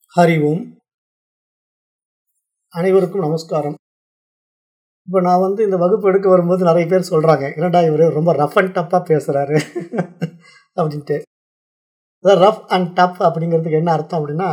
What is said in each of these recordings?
ஹரி ஓம். அனைவருக்கும் நமஸ்காரம். இப்போ நான் இந்த வகுப்பு எடுக்க வரும்போது நிறைய பேர் சொல்கிறாங்க, என்னடா இவர் ரொம்ப ரஃப் அண்ட் டஃப்பாக பேசுகிறாரு அப்படின்ட்டு. அதான் ரஃப் அண்ட் டஃப் அப்படிங்கிறதுக்கு என்ன அர்த்தம் அப்படின்னா,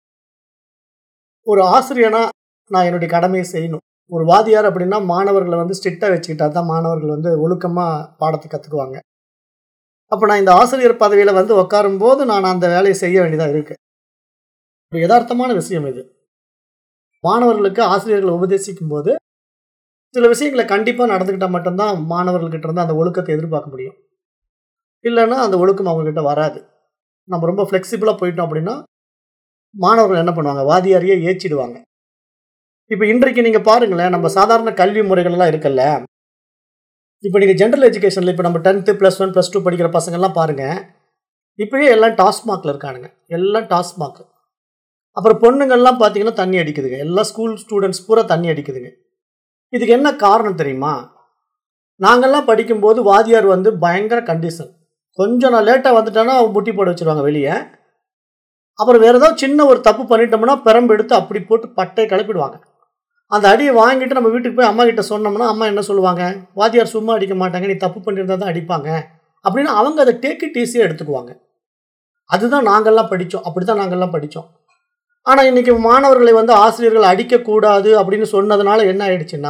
ஒரு ஆசிரியனா நான் என்னுடைய கடமையை செய்யணும். ஒரு வாதியார் அப்படின்னா மாணவர்களை ஸ்ட்ரிக்டாக வச்சுக்கிட்டா தான் மாணவர்கள் ஒழுக்கமாக பாடத்தை கற்றுக்குவாங்க. அப்போ நான் இந்த ஆசிரியர் பதவியில் உட்காரும்போது நான் அந்த வேலையை செய்ய வேண்டியதாக இருக்குது. ஒரு யதார்த்தமான விஷயம் இது. மாணவர்களுக்கு ஆசிரியர்களை உபதேசிக்கும் போது சில விஷயங்களை கண்டிப்பாக நடந்துக்கிட்டால் மட்டும்தான் மாணவர்கள்கிட்ட இருந்து அந்த ஒழுக்கத்தை எதிர்பார்க்க முடியும். இல்லைன்னா அந்த ஒழுக்கம் அவங்கக்கிட்ட வராது. நம்ம ரொம்ப ஃப்ளெக்சிபிளாக போயிட்டோம் அப்படின்னா மாணவர்கள் என்ன பண்ணுவாங்க, வாதியாரியே ஏச்சிடுவாங்க. இப்போ இன்றைக்கு நீங்கள் பாருங்களேன், நம்ம சாதாரண கல்வி முறைகள்லாம் இருக்குல்ல. இப்போ நீங்கள் ஜென்ரல் எஜுகேஷனில் இப்போ நம்ம 10th +1 +2 படிக்கிற பசங்கள்லாம் பாருங்கள், இப்போயே எல்லாம் டாஸ்மாகில் இருக்கானுங்க. எல்லாம் டாஸ்மாக். அப்புறம் பொண்ணுங்கள்லாம் பார்த்தீங்கன்னா தண்ணி அடிக்குதுங்க. எல்லா ஸ்கூல் ஸ்டூடெண்ட்ஸ் பூரா தண்ணி அடிக்குதுங்க. இதுக்கு என்ன காரணம் தெரியுமா? நாங்கள்லாம் படிக்கும்போது வாதியார் பயங்கர கண்டிஷன். கொஞ்சம் நான் லேட்டாக வந்துட்டேன்னா முட்டி போட வச்சுருவாங்க வெளியே. அப்புறம் வேறு ஏதாவது சின்ன ஒரு தப்பு பண்ணிட்டோம்னா பெரம்பு எடுத்து அப்படி போட்டு பட்டையை கிளப்பிடுவாங்க. அந்த அடியை வாங்கிட்டு நம்ம வீட்டுக்கு போய் அம்மா கிட்ட சொன்னோம்னா அம்மா என்ன சொல்லுவாங்க, வாதியார் சும்மா அடிக்க மாட்டாங்க, நீ தப்பு பண்ணியிருந்தா தான் அடிப்பாங்க அப்படின்னு அவங்க அதை டேக் இட் ஈஸியாக எடுத்துக்குவாங்க. அதுதான் நாங்கள்லாம் படித்தோம். அப்படி தான் நாங்கள்லாம் படித்தோம். ஆனால் இன்றைக்கி மாணவர்களை ஆசிரியர்கள் அடிக்கக்கூடாது அப்படின்னு சொன்னதுனால என்ன ஆயிடுச்சுன்னா,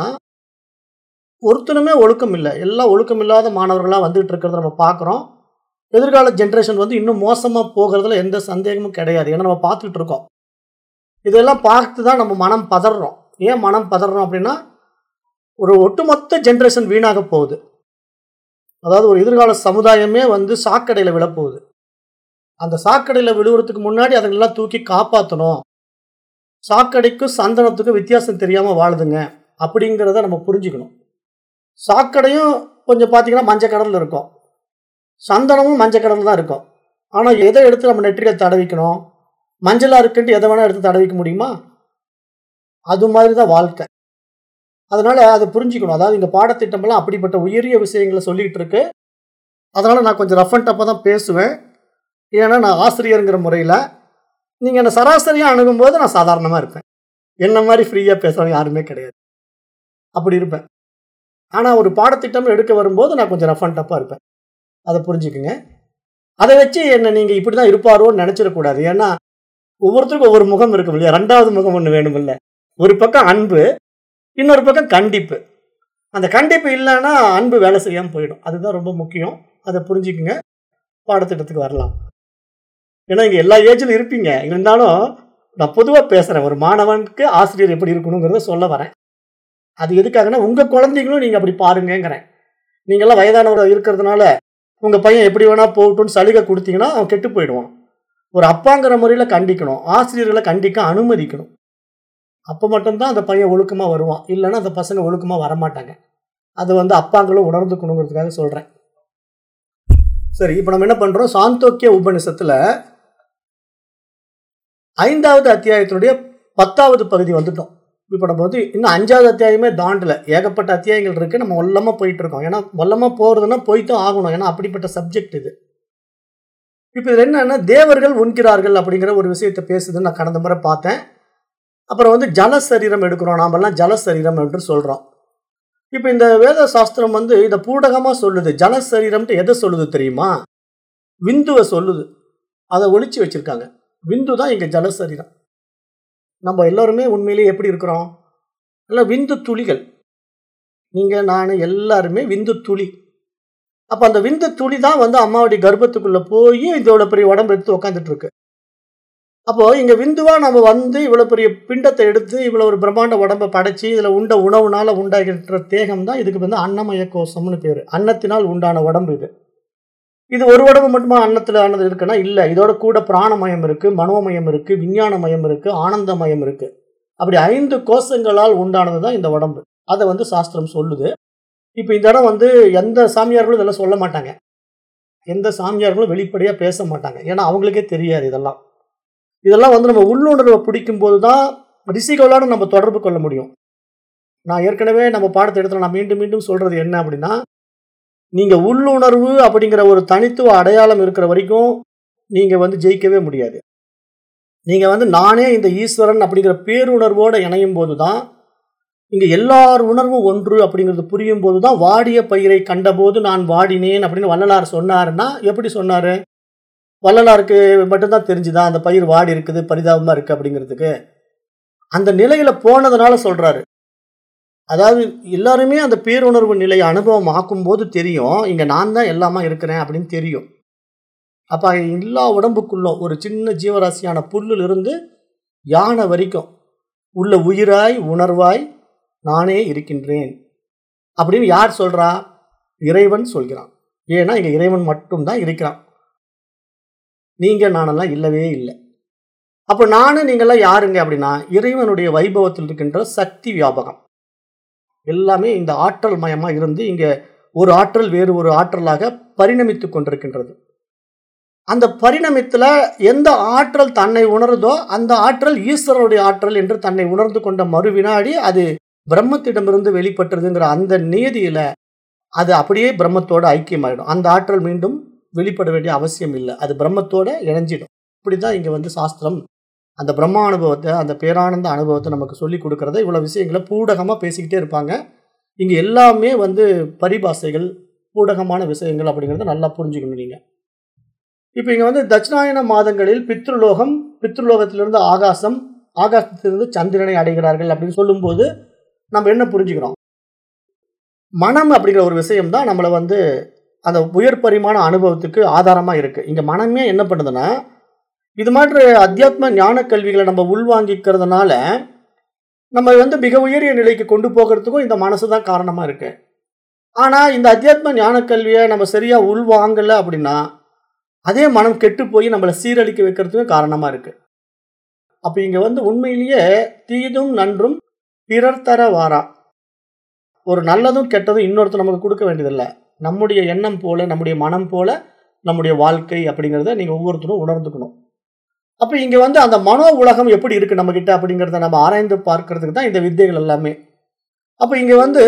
ஒருத்தனுமே ஒழுக்கம் இல்லை. எல்லாம் ஒழுக்கம் இல்லாத மாணவர்களாக வந்துகிட்டு இருக்கிறத நம்ம பார்க்குறோம். எதிர்கால ஜென்ரேஷன் இன்னும் மோசமாக போகிறதுல எந்த சந்தேகமும் கிடையாது. ஏன்னா நம்ம பார்த்துக்கிட்டு இருக்கோம். இதெல்லாம் பார்த்து தான் நம்ம மனம் பதறோம். ஏன் மனம் பதறோம் அப்படின்னா, ஒரு ஒட்டுமொத்த ஜென்ரேஷன் வீணாக போகுது. அதாவது ஒரு எதிர்கால சமுதாயமே சாக்கடையில் விழப்போகுது. அந்த சாக்கடையில் விழுவுறதுக்கு முன்னாடி அதுங்களெல்லாம் தூக்கி காப்பாற்றணும். சாக்கடைக்கும் சந்தனத்துக்கும் வித்தியாசம் தெரியாமல் வாழுதுங்க அப்படிங்கிறத நம்ம புரிஞ்சுக்கணும். சாக்கடையும் கொஞ்சம் பார்த்தீங்கன்னா மஞ்சள் கடலில் இருக்கும், சந்தனமும் மஞ்சள் கடலில் தான் இருக்கும். ஆனால் எதை எடுத்து நம்ம நெற்றியில் தடவிக்கணும்? மஞ்சளாக இருக்குன்ட்டு எதை வேணால் எடுத்து தடவிக்க முடியுமா? அது மாதிரி தான் வாழ்க்கை. அதனால் அதை புரிஞ்சுக்கணும். அதாவது இங்கே பாடத்திட்டமெல்லாம் அப்படிப்பட்ட உயரிய விஷயங்களை சொல்லிகிட்டு இருக்கு. அதனால் நான் கொஞ்சம் ரஃப் அண்ட் டஃப்பாக தான் பேசுவேன். ஏன்னா நான் ஆசிரியருங்கிற முறையில் நீங்கள் என்னை சராசரியாக அணுகும்போது நான் சாதாரணமாக இருப்பேன். என்ன மாதிரி ஃப்ரீயாக பேசுகிறவங்க யாருமே கிடையாது. அப்படி இருப்பேன். ஆனால் ஒரு பாடத்திட்டம் எடுக்க வரும்போது நான் கொஞ்சம் ரஃப் அண்ட் டஃப்பாக இருப்பேன். அதை புரிஞ்சுக்குங்க. அதை வச்சு என்னை நீங்கள் இப்படி தான் இருப்பாரோன்னு நினச்சிடக்கூடாது. ஏன்னா ஒவ்வொருத்தருக்கும் ஒவ்வொரு முகம் இருக்கும் இல்லையா? ரெண்டாவது முகம் ஒன்று வேணும் இல்லை? ஒரு பக்கம் அன்பு, இன்னொரு பக்கம் கண்டிப்பு. அந்த கண்டிப்பு இல்லைன்னா அன்பு வேலை செய்யாமல் போயிடும். அதுதான் ரொம்ப முக்கியம். அதை புரிஞ்சுக்குங்க. பாடத்திட்டத்துக்கு வரலாம். ஏன்னா இங்கே எல்லா ஏஜிலும் இருப்பீங்க. இருந்தாலும் நான் பொதுவாக பேசுகிறேன். ஒரு மாணவனுக்கு ஆசிரியர் எப்படி இருக்கணுங்கிறத சொல்ல வரேன். அது எதுக்காகனா உங்கள் குழந்தைங்களும் நீங்கள் அப்படி பாருங்கிறேன். நீங்கள்லாம் வயதானவராக இருக்கிறதுனால உங்கள் பையன் எப்படி வேணால் போகட்டும்னு சலுகை கொடுத்தீங்கன்னா அவன் கெட்டு போயிடுவான். ஒரு அப்பாங்கிற முறையில் கண்டிக்கணும், ஆசிரியர்களை கண்டிக்க அனுமதிக்கணும். அப்போ மட்டும்தான் அந்த பையன் ஒழுக்கமாக வருவான். இல்லைன்னா அந்த பசங்க ஒழுக்கமாக வரமாட்டாங்க. அது அப்பாங்களும் உணர்ந்துக்கணுங்கிறதுக்காக சொல்கிறேன். சரி, இப்போ நம்ம என்ன பண்ணுறோம்? சாந்தோக்கிய உபநிஷத்தில் 5வது அத்தியாயத்தினுடைய 10வது பகுதி வந்துட்டோம். இப்போ நம்ம இன்னும் 5வது அத்தியாயமே தாண்டல. ஏகப்பட்ட அத்தியாயங்கள் இருக்குது. நம்ம மொல்லமாக போயிட்டு இருக்கோம். ஏன்னா மொல்லமாக போகிறதுனா போய்தான் ஆகணும். ஏன்னா அப்படிப்பட்ட சப்ஜெக்ட் இது. இப்போ இது என்னன்னா, தேவர்கள் உண்கிறார்கள் அப்படிங்கிற ஒரு விஷயத்தை பேசுதுன்னு நான் கடந்த முறை பார்த்தேன். அப்புறம் ஜலசரீரம் எடுக்கிறோம். நாமெல்லாம் ஜலசரீரம் என்று சொல்கிறோம். இப்போ இந்த வேத சாஸ்திரம் இதை பூடகமாக சொல்லுது. ஜலசரீரம்ட்டு எதை சொல்லுது தெரியுமா? விந்துவை சொல்லுது. அதை ஒழிச்சு வச்சுருக்காங்க. விந்து தான் இங்கே ஜலசரீரம். நம்ம எல்லோருமே உண்மையிலேயே எப்படி இருக்கிறோம்? எல்லாம் விந்து துளிகள். நீங்கள் நான் எல்லாருமே விந்து துளி. அப்போ அந்த விந்து துளி தான் அம்மாவுடைய கர்ப்பத்துக்குள்ளே போய் இதோட பெரிய உடம்பு எடுத்து உட்காந்துட்டு இருக்கு. அப்போது இங்கே விந்துவாக நம்ம இவ்வளோ பெரிய பிண்டத்தை எடுத்து இவ்வளோ ஒரு பிரம்மாண்ட உடம்பை படைச்சி இதில் உண்ட உணவுனால் உண்டாகின்ற தேகம் தான் இதுக்கு அன்னமய கோஷம்னு பேர். அன்னத்தினால் உண்டான உடம்பு இது. இது ஒரு உடம்பு மட்டுமா அன்னத்தில் ஆனது இருக்குன்னா இல்லை. இதோட கூட பிராணமயம் இருக்குது, மனோமயம் இருக்குது, விஞ்ஞானமயம் இருக்குது, ஆனந்தமயம் இருக்குது. அப்படி 5 கோஷங்களால் உண்டானது தான் இந்த உடம்பு. அதை சாஸ்திரம் சொல்லுது. இப்போ இந்த இடம் எந்த சாமியார்களும் இதெல்லாம் சொல்ல மாட்டாங்க. எந்த சாமியார்களும் வெளிப்படையாக பேச மாட்டாங்க. ஏன்னா அவங்களுக்கே தெரியாது இதெல்லாம். நம்ம உள்ளுணர்வை பிடிக்கும்போது தான் ரிஷிகளோடு நம்ம தொடர்பு கொள்ள முடியும். நான் ஏற்கனவே நம்ம பாடத்தை எடுத்துல நான் மீண்டும் மீண்டும் சொல்கிறது என்ன அப்படின்னா, நீங்கள் உள்ளுணர்வு அப்படிங்கிற ஒரு தனித்துவ அடையாளம் இருக்கிற வரைக்கும் நீங்கள் ஜெயிக்கவே முடியாது. நீங்கள் வந்து நானே இந்த ஈஸ்வரன் அப்படிங்கிற பேருணர்வோடு இணையும் போது தான், இங்கே எல்லார் உணர்வும் ஒன்று அப்படிங்கிறது புரியும் போது தான், வாடிய பயிரை கண்டபோது நான் வாடினேன் அப்படின்னு வள்ளலார் சொன்னாருன்னா எப்படி சொன்னார்? வள்ளலாருக்கு மட்டும்தான் தெரிஞ்சுதான் அந்த பயிர் வாடி இருக்குது, பரிதாபமாக இருக்குது அப்படிங்கிறதுக்கு. அந்த நிலையில் போனதுனால சொல்கிறாரு. அதாவது எல்லாருமே அந்த பேருணர்வு நிலையை அனுபவம் ஆக்கும்போது தெரியும், இங்கே நான் தான் எல்லாமா இருக்கிறேன் அப்படின்னு தெரியும். அப்போ எல்லா உடம்புக்குள்ளும் ஒரு சின்ன ஜீவராசியான புல்லிலிருந்து யானை வரைக்கும் உள்ள உயிராய் உணர்வாய் நானே இருக்கின்றேன் அப்படின்னு யார் சொல்கிறா? இறைவன் சொல்கிறான். ஏன்னா இங்கே இறைவன் மட்டும்தான் இருக்கிறான். நீங்கள் நானெல்லாம் இல்லவே இல்லை. அப்போ நானும் நீங்கள்லாம் யாருங்க அப்படின்னா, இறைவனுடைய வைபவத்தில் இருக்கின்ற சக்தி வியாபகம். எல்லாமே இந்த ஆற்றல் மயமாக இருந்து இங்கே ஒரு ஆற்றல் வேறு ஒரு ஆற்றலாக பரிணமித்து கொண்டிருக்கின்றது. அந்த பரிணமித்தில் எந்த ஆற்றல் தன்னை உணருதோ அந்த ஆற்றல் ஈஸ்வரனுடைய ஆற்றல் என்று தன்னை உணர்ந்து கொண்ட மறு வினாடி அது பிரம்மத்திடமிருந்து வெளிப்பட்டுறதுங்கிற அந்த நியதியில் அது அப்படியே பிரம்மத்தோட ஐக்கியமாயிடும். அந்த ஆற்றல் மீண்டும் வெளிப்பட வேண்டிய அவசியம் இல்லை, அது பிரம்மத்தோட இணைஞ்சிடும். இப்படி தான் இங்கே வந்து சாஸ்திரம் அந்த பிரம்மா அனுபவத்தை, அந்த பேரானந்த அனுபவத்தை நமக்கு சொல்லி கொடுக்கறத இவ்வளோ விஷயங்களை பூடகமாக பேசிக்கிட்டே இருப்பாங்க. இங்கே எல்லாமே வந்து பரிபாசைகள், பூடகமான விஷயங்கள் அப்படிங்கிறத நல்லா புரிஞ்சுக்கணும் நீங்கள். இப்போ இங்கே வந்து தட்சிணாயன மாதங்களில் பித்ருலோகம், பித்ருலோகத்திலிருந்து ஆகாசம், ஆகாசத்திலிருந்து சந்திரனை அடைகிறார்கள் அப்படின்னு சொல்லும்போது நம்ம என்ன புரிஞ்சுக்கிறோம்? மனம் அப்படிங்கிற ஒரு விஷயம் தான் நம்மளை வந்து அந்த உயர் பரிமாண அனுபவத்துக்கு ஆதாரமாக இருக்குது. இங்கே மனமே என்ன பண்ணுதுன்னா, இது மாதிரி அத்தியாத்ம ஞான கல்விகளை நம்ம உள்வாங்கிக்கிறதுனால நம்ம வந்து மிக உயரிய நிலைக்கு கொண்டு போகிறதுக்கும் இந்த மனசு தான் காரணமாக இருக்குது. ஆனால் இந்த அத்தியாத்ம ஞான கல்வியை நம்ம சரியாக உள்வாங்கலை அப்படின்னா அதே மனம் கெட்டு போய் நம்மளை சீரழிக்க வைக்கிறதுக்கும் காரணமாக இருக்குது. அப்போ இங்கே வந்து உண்மையிலேயே தீதும் நன்றும் பிறர் தர வாரா, ஒரு நல்லதும் கெட்டதும் இன்னொருத்தர் நமக்கு கொடுக்க வேண்டியதில்லை. நம்முடைய எண்ணம் போல, நம்முடைய மனம் போல நம்முடைய வாழ்க்கை அப்படிங்கிறத நீங்கள் ஒவ்வொருத்தரும் உணர்ந்துக்கணும். அப்போ இங்கே வந்து அந்த மனோ உலகம் எப்படி இருக்குது நம்மக்கிட்ட அப்படிங்கிறத நம்ம ஆராய்ந்து பார்க்கறதுக்கு தான் இந்த வித்தைகள் எல்லாமே. அப்போ இங்கே வந்து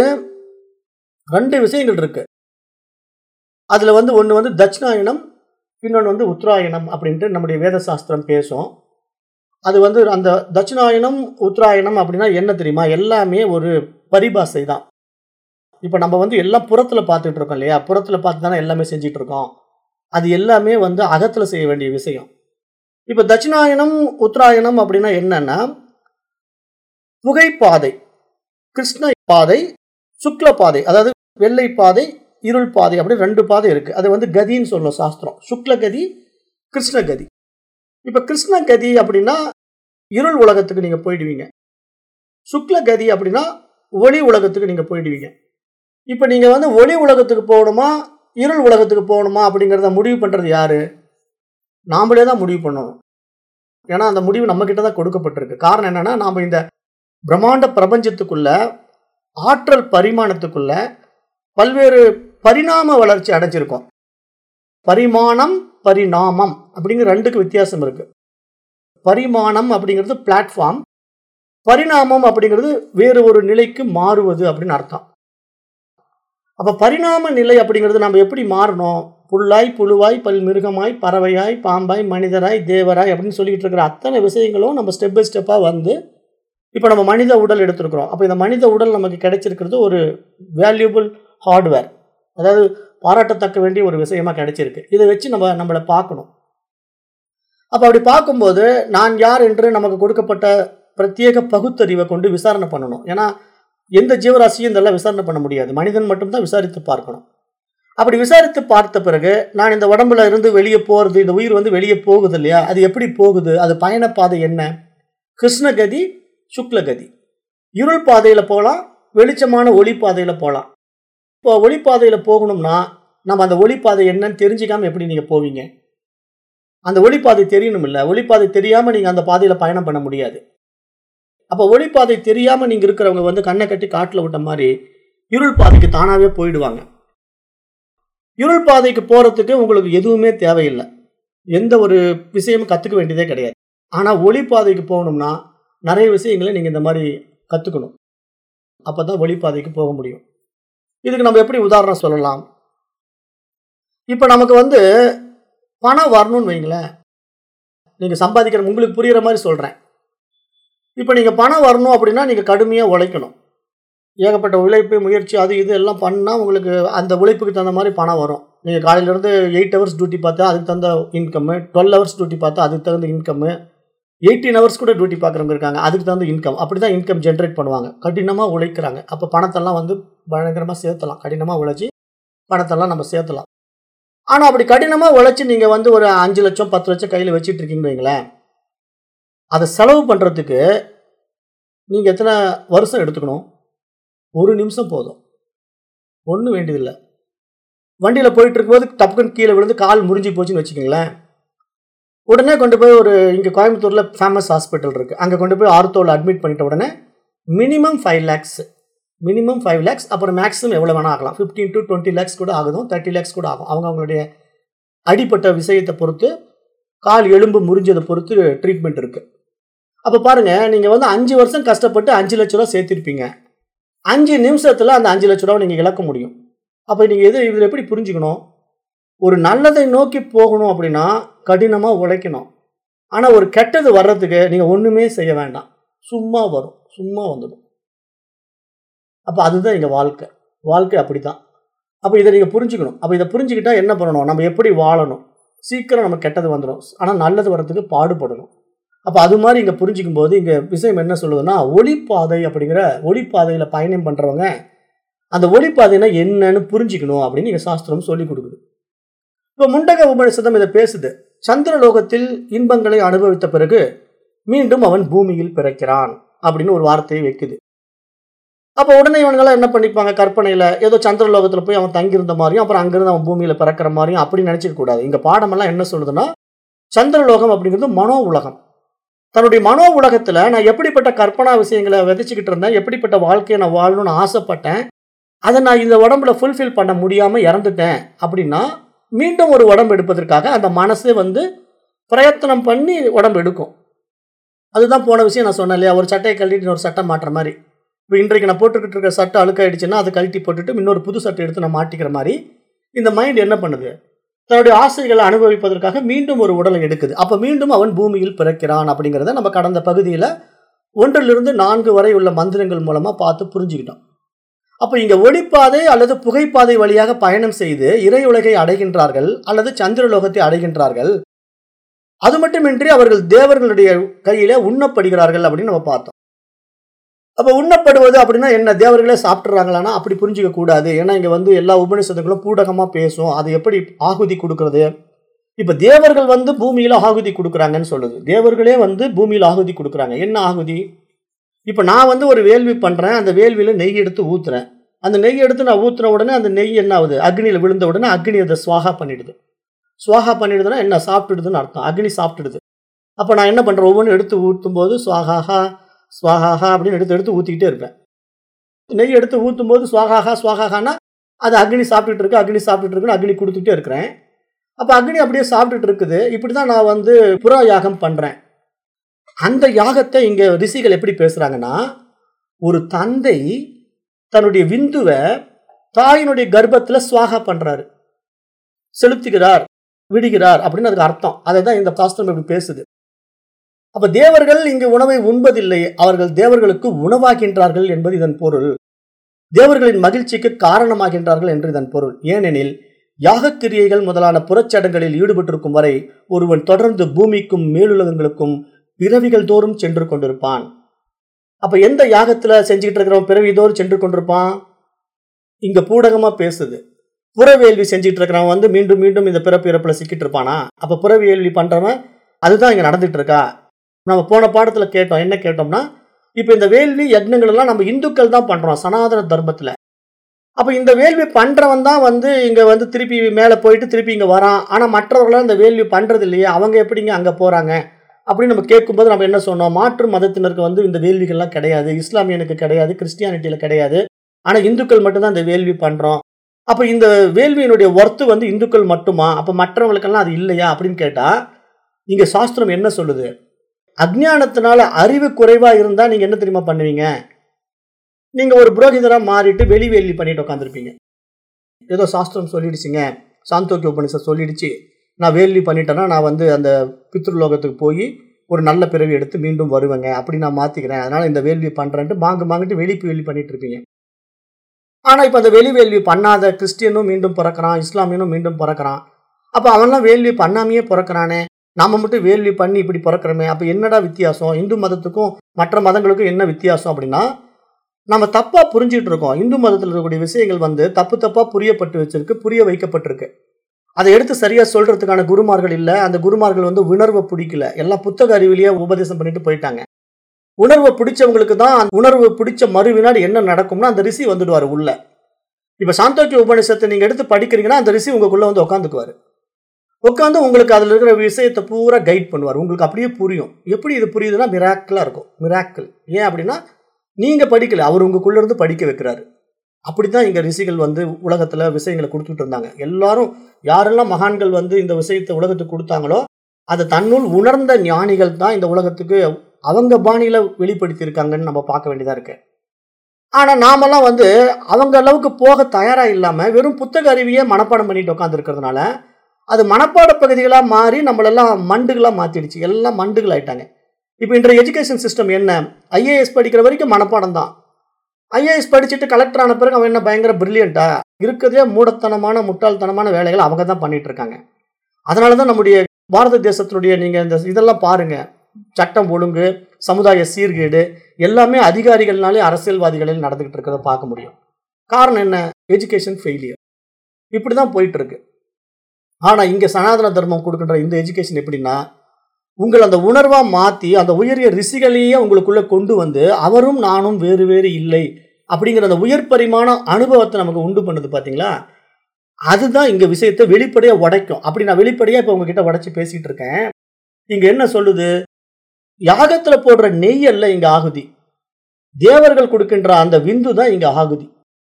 2 விஷயங்கள் இருக்குது. அதில் வந்து ஒன்று வந்து தட்சிணாயனம், இன்னொன்று வந்து உத்தராயணம் அப்படின்ட்டு நம்முடைய வேத சாஸ்திரம் பேசும். அது வந்து அந்த தட்சிணாயனம் உத்தராயணம் அப்படின்னா என்ன தெரியுமா? எல்லாமே ஒரு பரிபாசை தான். இப்போ நம்ம வந்து எல்லாம் புறத்தில் பார்த்துட்டு இருக்கோம் இல்லையா? புறத்தில் பார்த்து தானே எல்லாமே செஞ்சிட்டு இருக்கோம். அது எல்லாமே வந்து அகத்தில் செய்ய வேண்டிய விஷயம். இப்போ தட்சிணாயனம் உத்தராயணம் அப்படின்னா என்னன்னா, புகைப்பாதை, கிருஷ்ண பாதை, சுக்ல பாதை, அதாவது வெள்ளை பாதை, இருள் பாதை அப்படி 2 பாதை இருக்குது. அது வந்து கதின்னு சொல்லும் சாஸ்திரம். சுக்ல கதி, கிருஷ்ண கதி. இப்போ கிருஷ்ண கதி அப்படின்னா இருள் உலகத்துக்கு நீங்கள் போயிடுவீங்க. சுக்ல கதி அப்படின்னா ஒளி உலகத்துக்கு நீங்கள் போயிடுவீங்க. இப்போ நீங்கள் வந்து ஒளி உலகத்துக்கு போகணுமா இருள் உலகத்துக்கு போகணுமா அப்படிங்கிறத முடிவு பண்ணுறது யார்? நாமளே தான் முடிவு பண்ணணும். ஏன்னா அந்த முடிவு நம்மக்கிட்ட தான் கொடுக்கப்பட்டிருக்கு. காரணம் என்னென்னா, நாம் இந்த பிரம்மாண்ட பிரபஞ்சத்துக்குள்ள ஆற்றல் பரிமாணத்துக்குள்ள பல்வேறு பரிணாம வளர்ச்சி அடைஞ்சிருக்கோம். பரிமாணம், பரிணாமம் அப்படிங்கிற 2க்கு வித்தியாசம் இருக்குது. பரிமாணம் அப்படிங்கிறது பிளாட்ஃபார்ம், பரிணாமம் அப்படிங்கிறது வேறு ஒரு நிலைக்கு மாறுவது அப்படின்னு அர்த்தம். அப்போ பரிணாம நிலை அப்படிங்கிறது நம்ம எப்படி மாறணும்? புல்லாய், புழுவாய், பல்மிருகமாய், பறவையாய், பாம்பாய், மனிதராய், தேவராய் அப்படின்னு சொல்லிக்கிட்டு இருக்கிற அத்தனை விஷயங்களும் நம்ம ஸ்டெப் பை ஸ்டெப்பாக வந்து இப்போ நம்ம மனித உடல் எடுத்துருக்குறோம். அப்போ இந்த மனித உடல் நமக்கு கிடைச்சிருக்கிறது ஒரு வேல்யூபிள் ஹார்ட்வேர், அதாவது பாராட்டத்தக்க வேண்டிய ஒரு விஷயமா கிடைச்சிருக்கு. இதை வச்சு நம்மளை பார்க்கணும். அப்போ அப்படி பார்க்கும்போது நான் யார் என்று நமக்கு கொடுக்கப்பட்ட பிரத்யேக பகுத்தறிவை கொண்டு விசாரணை பண்ணணும். ஏன்னா எந்த ஜீவராசியும் இதெல்லாம் விசாரணை பண்ண முடியாது, மனிதன் மட்டும்தான் விசாரித்து பார்க்கணும். அப்படி விசாரித்து பார்த்த பிறகு நான் இந்த உடம்புல இருந்து வெளியே போகிறது, இந்த உயிர் வந்து வெளியே போகுது இல்லையா, அது எப்படி போகுது, அது பயணப்பாதை என்ன? கிருஷ்ணகதி, சுக்லகதி. இருள் பாதையில் போகலாம், வெளிச்சமான ஒளி பாதையில் போகலாம். இப்போ ஒளிப்பாதையில் போகணும்னா நம்ம அந்த ஒளிப்பாதை என்னன்னு தெரிஞ்சிக்காமல் எப்படி நீங்கள் போவீங்க? அந்த ஒளிப்பாதை தெரியணும் இல்லை? ஒளிப்பாதை தெரியாமல் நீங்கள் அந்த பாதையில் பயணம் பண்ண முடியாது. அப்போ ஒளிப்பாதை தெரியாமல் நீங்கள் இருக்கிறவங்க வந்து கண்ணை கட்டி காட்டில் விட்ட மாதிரி இருள் பாதைக்கு தானாகவே போயிடுவாங்க. இருள் பாதைக்கு போகிறதுக்கு உங்களுக்கு எதுவுமே தேவையில்லை, எந்த ஒரு விஷயமும் கற்றுக்க வேண்டியதே கிடையாது. ஆனால் ஒளிப்பாதைக்கு போகணும்னா நிறைய விஷயங்களை நீங்கள் இந்த மாதிரி கற்றுக்கணும். அப்போ தான் ஒளிப்பாதைக்கு போக முடியும். இதுக்கு நம்ம எப்படி உதாரணம் சொல்லலாம்? இப்போ நமக்கு வந்து பணம் வரணும்னு வைங்களேன், நீங்கள் சம்பாதிக்கிற உங்களுக்கு புரிகிற மாதிரி சொல்கிறேன். இப்போ நீங்கள் பணம் வரணும் அப்படின்னா நீங்கள் கடுமையாக உழைக்கணும். ஏகப்பட்ட உழைப்பு, முயற்சி, அது இது எல்லாம் பண்ணால் உங்களுக்கு அந்த உழைப்புக்கு தகுந்த மாதிரி பணம் வரும். நீங்கள் காலையிலேருந்து 8 ஹவர்ஸ் டியூட்டி பார்த்தா அதுக்கு தகுந்த இன்கம்மு, 12 ஹவர்ஸ் டியூட்டி பார்த்தா அதுக்கு தகுந்த இன்கம்மு, 18 ஹவர்ஸ் கூட டியூட்டி பார்க்குறவங்க இருக்காங்க, அதுக்கு தகுந்த இன்கம். அப்படி தான் இன்கம் ஜென்ரேட் பண்ணுவாங்க. கடினமாக உழைக்கிறாங்க. அப்போ பணத்தெல்லாம் வந்து பயங்கரமாக சேர்த்தலாம். கடினமாக உழைச்சி பணத்தெல்லாம் நம்ம சேர்த்தலாம். ஆனால் அப்படி கடினமாக உழைச்சி நீங்கள் வந்து ஒரு 5 லட்சம் 10 லட்சம் கையில் வச்சுட்டு இருக்கீங்கன்னு வைங்களேன், அதை செலவு பண்ணுறதுக்கு நீங்கள் எத்தனை வருஷம் எடுத்துக்கணும்? 1 நிமிஷம் போதும். ஒன்றும் வேண்டியதில்லை. வண்டியில் போயிட்டு இருக்கும்போது டப்புக்குன்னு கீழே விழுந்து கால் முறிஞ்சி போச்சுன்னு வச்சுக்கோங்களேன், உடனே கொண்டு போய் ஒரு இங்கே கோயம்புத்தூரில் ஃபேமஸ் ஹாஸ்பிட்டல் இருக்குது, அங்கே கொண்டு போய் ஆர்த்தோவில் அட்மிட் பண்ணிட்ட உடனே மினிமம் 5 lakhs, மினிமம் 5 lakhs, அப்புறம் மேக்ஸிமம் எவ்வளோ வேணால் ஆகலாம், 15 to 20 lakhs கூட ஆகுதும், 30 lakhs கூட ஆகும். அவங்களுடைய அடிப்பட்ட விஷயத்தை பொறுத்து, கால் எலும்பு முறிஞ்சதை பொறுத்து ட்ரீட்மெண்ட் இருக்குது. அப்போ பாருங்கள், நீங்கள் வந்து 5 வருஷம் கஷ்டப்பட்டு 5 லட்ச ரூபா சேர்த்திருப்பீங்க. 5 நிமிஷத்தில் அந்த 5 லட்ச ரூபா நீங்கள் இழக்க முடியும். அப்போ நீங்கள் இதில் எப்படி புரிஞ்சுக்கணும்? ஒரு நல்லதை நோக்கி போகணும் அப்படின்னா கடினமாக உழைக்கணும். ஆனால் ஒரு கெட்டது வர்றதுக்கு நீங்கள் ஒன்றுமே செய்ய வேண்டாம், சும்மா வரும், சும்மா வந்துடும். அப்போ அதுதான் எங்கள் வாழ்க்கை அப்படி தான். அப்போ இதை நீங்கள் புரிஞ்சுக்கணும். அப்போ இதை புரிஞ்சுக்கிட்டா என்ன பண்ணணும்? நம்ம எப்படி வாழணும்? சீக்கிரம் நம்ம கெட்டது வந்துடும், ஆனால் நல்லது வர்றதுக்கு பாடுபடணும். அப்போ அது மாதிரி இங்கே புரிஞ்சிக்கும் போது இங்கே விஷயம் என்ன சொல்லுதுன்னா, ஒளிப்பாதை அப்படிங்கிற ஒளிப்பாதையில் பயணம் பண்ணுறவங்க அந்த ஒளிப்பாதைனா என்னன்னு புரிஞ்சுக்கணும் அப்படின்னு இங்கே சாஸ்திரம் சொல்லி கொடுக்குது. இப்போ முண்டக உபநிஷதம் இதை பேசுது. சந்திரலோகத்தில் இன்பங்களை அனுபவித்த பிறகு மீண்டும் அவன் பூமியில் பிறக்கிறான் அப்படின்னு ஒரு வார்த்தையை வைக்குது. அப்போ உடனே இவங்களாம் என்ன பண்ணிப்பாங்க, கற்பனையில் ஏதோ சந்திரலோகத்தில் போய் அவன் தங்கியிருந்த மாதிரியும் அப்புறம் அங்கிருந்து அவன் பூமியில் பிறக்கிற மாதிரியும் அப்படி நினச்சிக்க கூடாது. இங்கே பாடமெல்லாம் என்ன சொல்லுதுன்னா, சந்திரலோகம் அப்படிங்கிறது மனோ உலகம். தன்னுடைய மனோ உலகத்தில் நான் எப்படிப்பட்ட கற்பனா விஷயங்களை விதைச்சிக்கிட்டு இருந்தேன், எப்படிப்பட்ட வாழ்க்கையை நான் வாழணும்னு ஆசைப்பட்டேன், அதை நான் இந்த உடம்புல ஃபுல்ஃபில் பண்ண முடியாமல் இறந்துட்டேன் அப்படின்னா மீண்டும் ஒரு உடம்பு எடுப்பதற்காக அந்த மனசே வந்து பிரயத்தனம் பண்ணி உடம்பு எடுக்கும். அதுதான் போன விஷயம் நான் சொன்னேன் இல்லையா, ஒரு சட்டையை கழட்டிட்டு ஒரு சட்டை மாட்டுற மாதிரி. இப்போ இன்றைக்கு நான் போட்டுக்கிட்டு இருக்க சட்டை அழுக்காயிடுச்சுன்னா அதை கழட்டி போட்டுட்டு இன்னொரு புது சட்டை எடுத்து நான் மாட்டிக்கிற மாதிரி இந்த மைண்ட் என்ன பண்ணுது, தன்னுடைய ஆசைகளை அனுபவிப்பதற்காக மீண்டும் ஒரு உடலை எடுக்குது. அப்போ மீண்டும் அவன் பூமியில் பிறக்கிறான் அப்படிங்கிறத நம்ம கடந்த பகுதியில் 1 to 4 வரை உள்ள மந்திரங்கள் மூலமாக பார்த்து புரிஞ்சுக்கிட்டோம். அப்போ இங்கே ஒளிப்பாதை அல்லது புகைப்பாதை வழியாக பயணம் செய்து இறை உலகை அடைகின்றார்கள் அல்லது சந்திரலோகத்தை அடைகின்றார்கள். அது மட்டுமின்றி அவர்கள் தேவர்களுடைய கையில உண்ணப்படுகிறார்கள் அப்படின்னு நம்ம பார்த்தோம். அப்போ உண்ணப்படுவது அப்படின்னா என்ன, தேவர்களே சாப்பிட்றாங்களான்னா அப்படி புரிஞ்சிக்க கூடாது. ஏன்னா இங்கே வந்து எல்லா உபநிஷத்துகளும் பூடகமாக பேசும், அது எப்படி ஆகுதி கொடுக்கறது. இப்போ தேவர்கள் வந்து பூமியில் ஆகுதி கொடுக்குறாங்கன்னு சொல்லுது. தேவர்களே வந்து பூமியில் ஆகுதி கொடுக்குறாங்க. என்ன ஆகுதி? இப்போ நான் வந்து ஒரு வேள்வி பண்ணுறேன், அந்த வேள்வியில் நெய் எடுத்து ஊற்றுறேன். அந்த நெய் எடுத்து நான் ஊற்றுன உடனே அந்த நெய் என்ன ஆகுது, அக்னியில் விழுந்த உடனே அக்னி அதை சுவாகா பண்ணிடுது. சுவாகா பண்ணிடுதுன்னா என்ன, சாப்பிட்டுடுதுன்னு அர்த்தம். அக்னி சாப்பிட்டுடுது. அப்போ நான் என்ன பண்ணுறேன், ஒவ்வொன்றும் எடுத்து ஊற்றும் போது சுவாகாஹா ஸ்வாகாஹா அப்படின்னு எடுத்து ஊற்றிக்கிட்டே இருப்பேன். நெய் எடுத்து ஊற்றும் போது சுவாகாஹா ஸ்வாகாஹானா அது அக்னி சாப்பிட்டுட்டு இருக்கு, அக்னி சாப்பிட்டுட்டு இருக்குன்னு அக்னி கொடுத்துக்கிட்டே இருக்கிறேன். அப்போ அக்னி அப்படியே சாப்பிட்டுட்டு இருக்குது. இப்படி தான் நான் வந்து புறா யாகம் பண்ணுறேன். அந்த யாகத்தை இங்கே ரிஷிகள் எப்படி பேசுகிறாங்கன்னா, ஒரு தந்தை தன்னுடைய விந்துவை தாயினுடைய கர்ப்பத்தில் சுவாகா பண்ணுறாரு, செலுத்துகிறார், விடுகிறார் அப்படின்னு அதுக்கு அர்த்தம். அதை தான் இந்த சாஸ்திரம் இப்படி பேசுது. அப்போ தேவர்கள் இங்கு உணவை உண்பதில்லை, அவர்கள் தேவர்களுக்கு உணவாகின்றார்கள் என்பது இதன் பொருள். தேவர்களின் மகிழ்ச்சிக்கு காரணமாகின்றார்கள் என்று இதன் பொருள். ஏனெனில் யாகக்கிரியைகள் முதலான புறச்சடங்களில் ஈடுபட்டிருக்கும் வரை ஒருவன் தொடர்ந்து பூமிக்கும் மேலுலகங்களுக்கும் பிறவிகள் தோறும் சென்று கொண்டிருப்பான். அப்ப எந்த யாகத்துல செஞ்சுக்கிட்டு இருக்கிறவன் பிறவி தோறும் சென்று கொண்டிருப்பான்? இங்க பூடகமா பேசுது. புறவேள்வி செஞ்சுட்டு இருக்கிறவன் வந்து மீண்டும் மீண்டும் இந்த பிறப்பு இறப்புல சிக்கிட்டு இருப்பானா? அப்ப புறவேள்வி பண்றவன் அதுதான் இங்க நடந்துட்டு இருக்கா. நம்ம போன பாடத்துல கேட்டோம், என்ன கேட்டோம்னா, இப்ப இந்த வேள்வி யக்னங்கள் எல்லாம் நம்ம இந்துக்கள் தான் பண்றோம் சனாதன தர்மத்துல. அப்ப இந்த வேள்வி பண்றவன் தான் வந்து இங்க வந்து திருப்பி மேல போயிட்டு திருப்பி இங்க வரான். ஆனா மற்றவர்களாம் இந்த வேள்வி பண்றது இல்லையே, அவங்க எப்படிங்க அங்க போறாங்க அப்படின்னு நம்ம கேட்கும்போது நம்ம என்ன சொன்னோம், மாற்று மதத்தினருக்கு வந்து இந்த வேள்விகள்லாம் கிடையாது, இஸ்லாமியனுக்கு கிடையாது, கிறிஸ்டியானிட்டியில கிடையாது, ஆனா இந்துக்கள் மட்டும்தான் இந்த வேள்வி பண்றோம். அப்ப இந்த வேள்வியினுடைய ஒர்த்து வந்து இந்துக்கள் மட்டுமா, அப்ப மற்றவங்களுக்கெல்லாம் அது இல்லையா அப்படின்னு கேட்டா, இங்க சாஸ்திரம் என்ன சொல்லுது, அஜ்ஞானத்தினால அறிவு குறைவா இருந்தா நீங்க என்ன தெரியுமா பண்ணுவீங்க, நீங்க ஒரு புரோகிதரா மாறிட்டு வெளி வேள்வி பண்ணிட்டு உட்காந்துருப்பீங்க. ஏதோ சாஸ்திரம் சொல்லிடுச்சுங்க, சாந்தோக்கிய உபநிஷம் சொல்லிடுச்சு, நான் வேள்வி பண்ணிட்டேன்னா நான் வந்து அந்த பித்ருலோகத்துக்கு போய் ஒரு நல்ல பிறவி எடுத்து மீண்டும் வருவேங்க, அப்படி நான் மாற்றிக்கிறேன், அதனால் இந்த வேள்வி பண்ணுறேன்ட்டு வாங்கிட்டு வேள்வி பண்ணிட்டு இருப்பீங்க. ஆனால் இப்போ அந்த வேள்வி பண்ணாத கிறிஸ்டியனும் மீண்டும் பிறக்கிறான், இஸ்லாமியனும் மீண்டும் பிறக்கிறான். அப்போ அவன்லாம் வேள்வி பண்ணாமையே பிறக்கிறானே, நாம் மட்டும் வேள்வி பண்ணி இப்படி பிறக்கிறோமே, அப்போ என்னடா வித்தியாசம்? இந்து மதத்துக்கும் மற்ற மதங்களுக்கும் என்ன வித்தியாசம் அப்படின்னா, நம்ம தப்பாக புரிஞ்சுக்கிட்டு இருக்கோம். இந்து மதத்தில் இருக்கக்கூடிய விஷயங்கள் வந்து தப்பாக புரிய வைக்கப்பட்டிருக்கு. அதை எடுத்து சரியாக சொல்கிறதுக்கான குருமார்கள் இல்லை. அந்த குருமார்கள் வந்து உணர்வை பிடிக்கல, எல்லாம் புத்தக அறிவிலேயே உபதேசம் பண்ணிட்டு போயிட்டாங்க. உணர்வை பிடிச்சவங்களுக்கு தான் உணர்வு பிடிச்ச மறுவினாடி என்ன நடக்கும்னா அந்த ரிஷி வந்துடுவார் உள்ள. இப்போ சாந்தோக்கிய உபநிஷத்தை நீங்கள் எடுத்து படிக்கிறீங்கன்னா அந்த ரிஷி உங்களுக்குள்ளே வந்து உட்காந்துக்குவார். உட்காந்து உங்களுக்கு அதில் இருக்கிற விஷயத்தை பூரா கைட் பண்ணுவார். உங்களுக்கு அப்படியே புரியும். எப்படி இது புரியுதுன்னா மிராக்கிளாக இருக்கும். மிராக்கிள் ஏன் அப்படின்னா நீங்கள் படிக்கல, அவர் உங்களுக்குள்ளே இருந்து படிக்க வைக்கிறாரு. அப்படி தான் இங்கே ரிஷிகள் வந்து உலகத்தில் விஷயங்களை கொடுத்துட்டு இருந்தாங்க. எல்லாரும் யாரெல்லாம் மகான்கள் வந்து இந்த விஷயத்தை உலகத்துக்கு கொடுத்தாங்களோ அதை தன்னுள் உணர்ந்த ஞானிகள் தான் இந்த உலகத்துக்கு அவங்க பாணியில் வெளிப்படுத்தியிருக்காங்கன்னு நம்ம பார்க்க வேண்டியதாக இருக்கு. ஆனால் நாமெல்லாம் வந்து அவங்க அளவுக்கு போக தயாராக இல்லாமல் வெறும் புத்தக அறிவியே மனப்பாடம் பண்ணிட்டு உட்காந்துருக்கிறதுனால அது மனப்பாட பகுதிகளாக மாறி நம்மளெல்லாம் மண்டுகளாக மாற்றிடுச்சு. எல்லாம் மண்டுகள் ஆயிட்டாங்க. இப்போ இன்றைய எஜுகேஷன் சிஸ்டம் என்ன, ஐஏஎஸ் படிக்கிற வரைக்கும் மனப்பாடம் தான். ஐஏஎஸ் படிச்சுட்டு கலெக்டர் ஆன பிறகு அவன் என்ன பயங்கர பிரில்லியண்டா? இருக்கிறதே மூடத்தனமான முட்டாள்தனமான வேலைகளை அவங்க தான் பண்ணிட்டு இருக்காங்க. அதனால தான் நம்முடைய பாரத தேசத்தினுடைய நீங்கள் இந்த இதெல்லாம் பாருங்கள், சட்டம் ஒழுங்கு, சமுதாய சீர்கேடு எல்லாமே அதிகாரிகள்னாலே அரசியல்வாதிகளில் நடந்துகிட்டு இருக்கிறத பார்க்க முடியும். காரணம் என்ன? Education failure. இப்படி தான் போயிட்டு இருக்கு. ஆனால் இங்கே சனாதன தர்மம் கொடுக்கின்ற இந்த எஜுகேஷன் எப்படின்னா, உங்கள் அந்த உணர்வாக மாற்றி அந்த உயரிய ரிஷிகளையே உங்களுக்குள்ளே கொண்டு வந்து அவரும் நானும் வேறு வேறு இல்லை அப்படிங்கிற அந்த உயர் பரிமாண அனுபவத்தை நமக்கு உண்டு பண்ணுது. பார்த்தீங்களா? அதுதான் இங்கே விஷயத்தை வெளிப்படையாக உடைக்கும். அப்படி நான் வெளிப்படையாக இப்போ உங்ககிட்ட உடைச்சி பேசிகிட்டு இருக்கேன். இங்கே என்ன சொல்லுது? யாகத்தில் போடுற நெய் அல்ல இங்கே ஆகுதி, தேவர்கள் கொடுக்கின்ற அந்த விந்து தான் இங்கே ஆகுதி.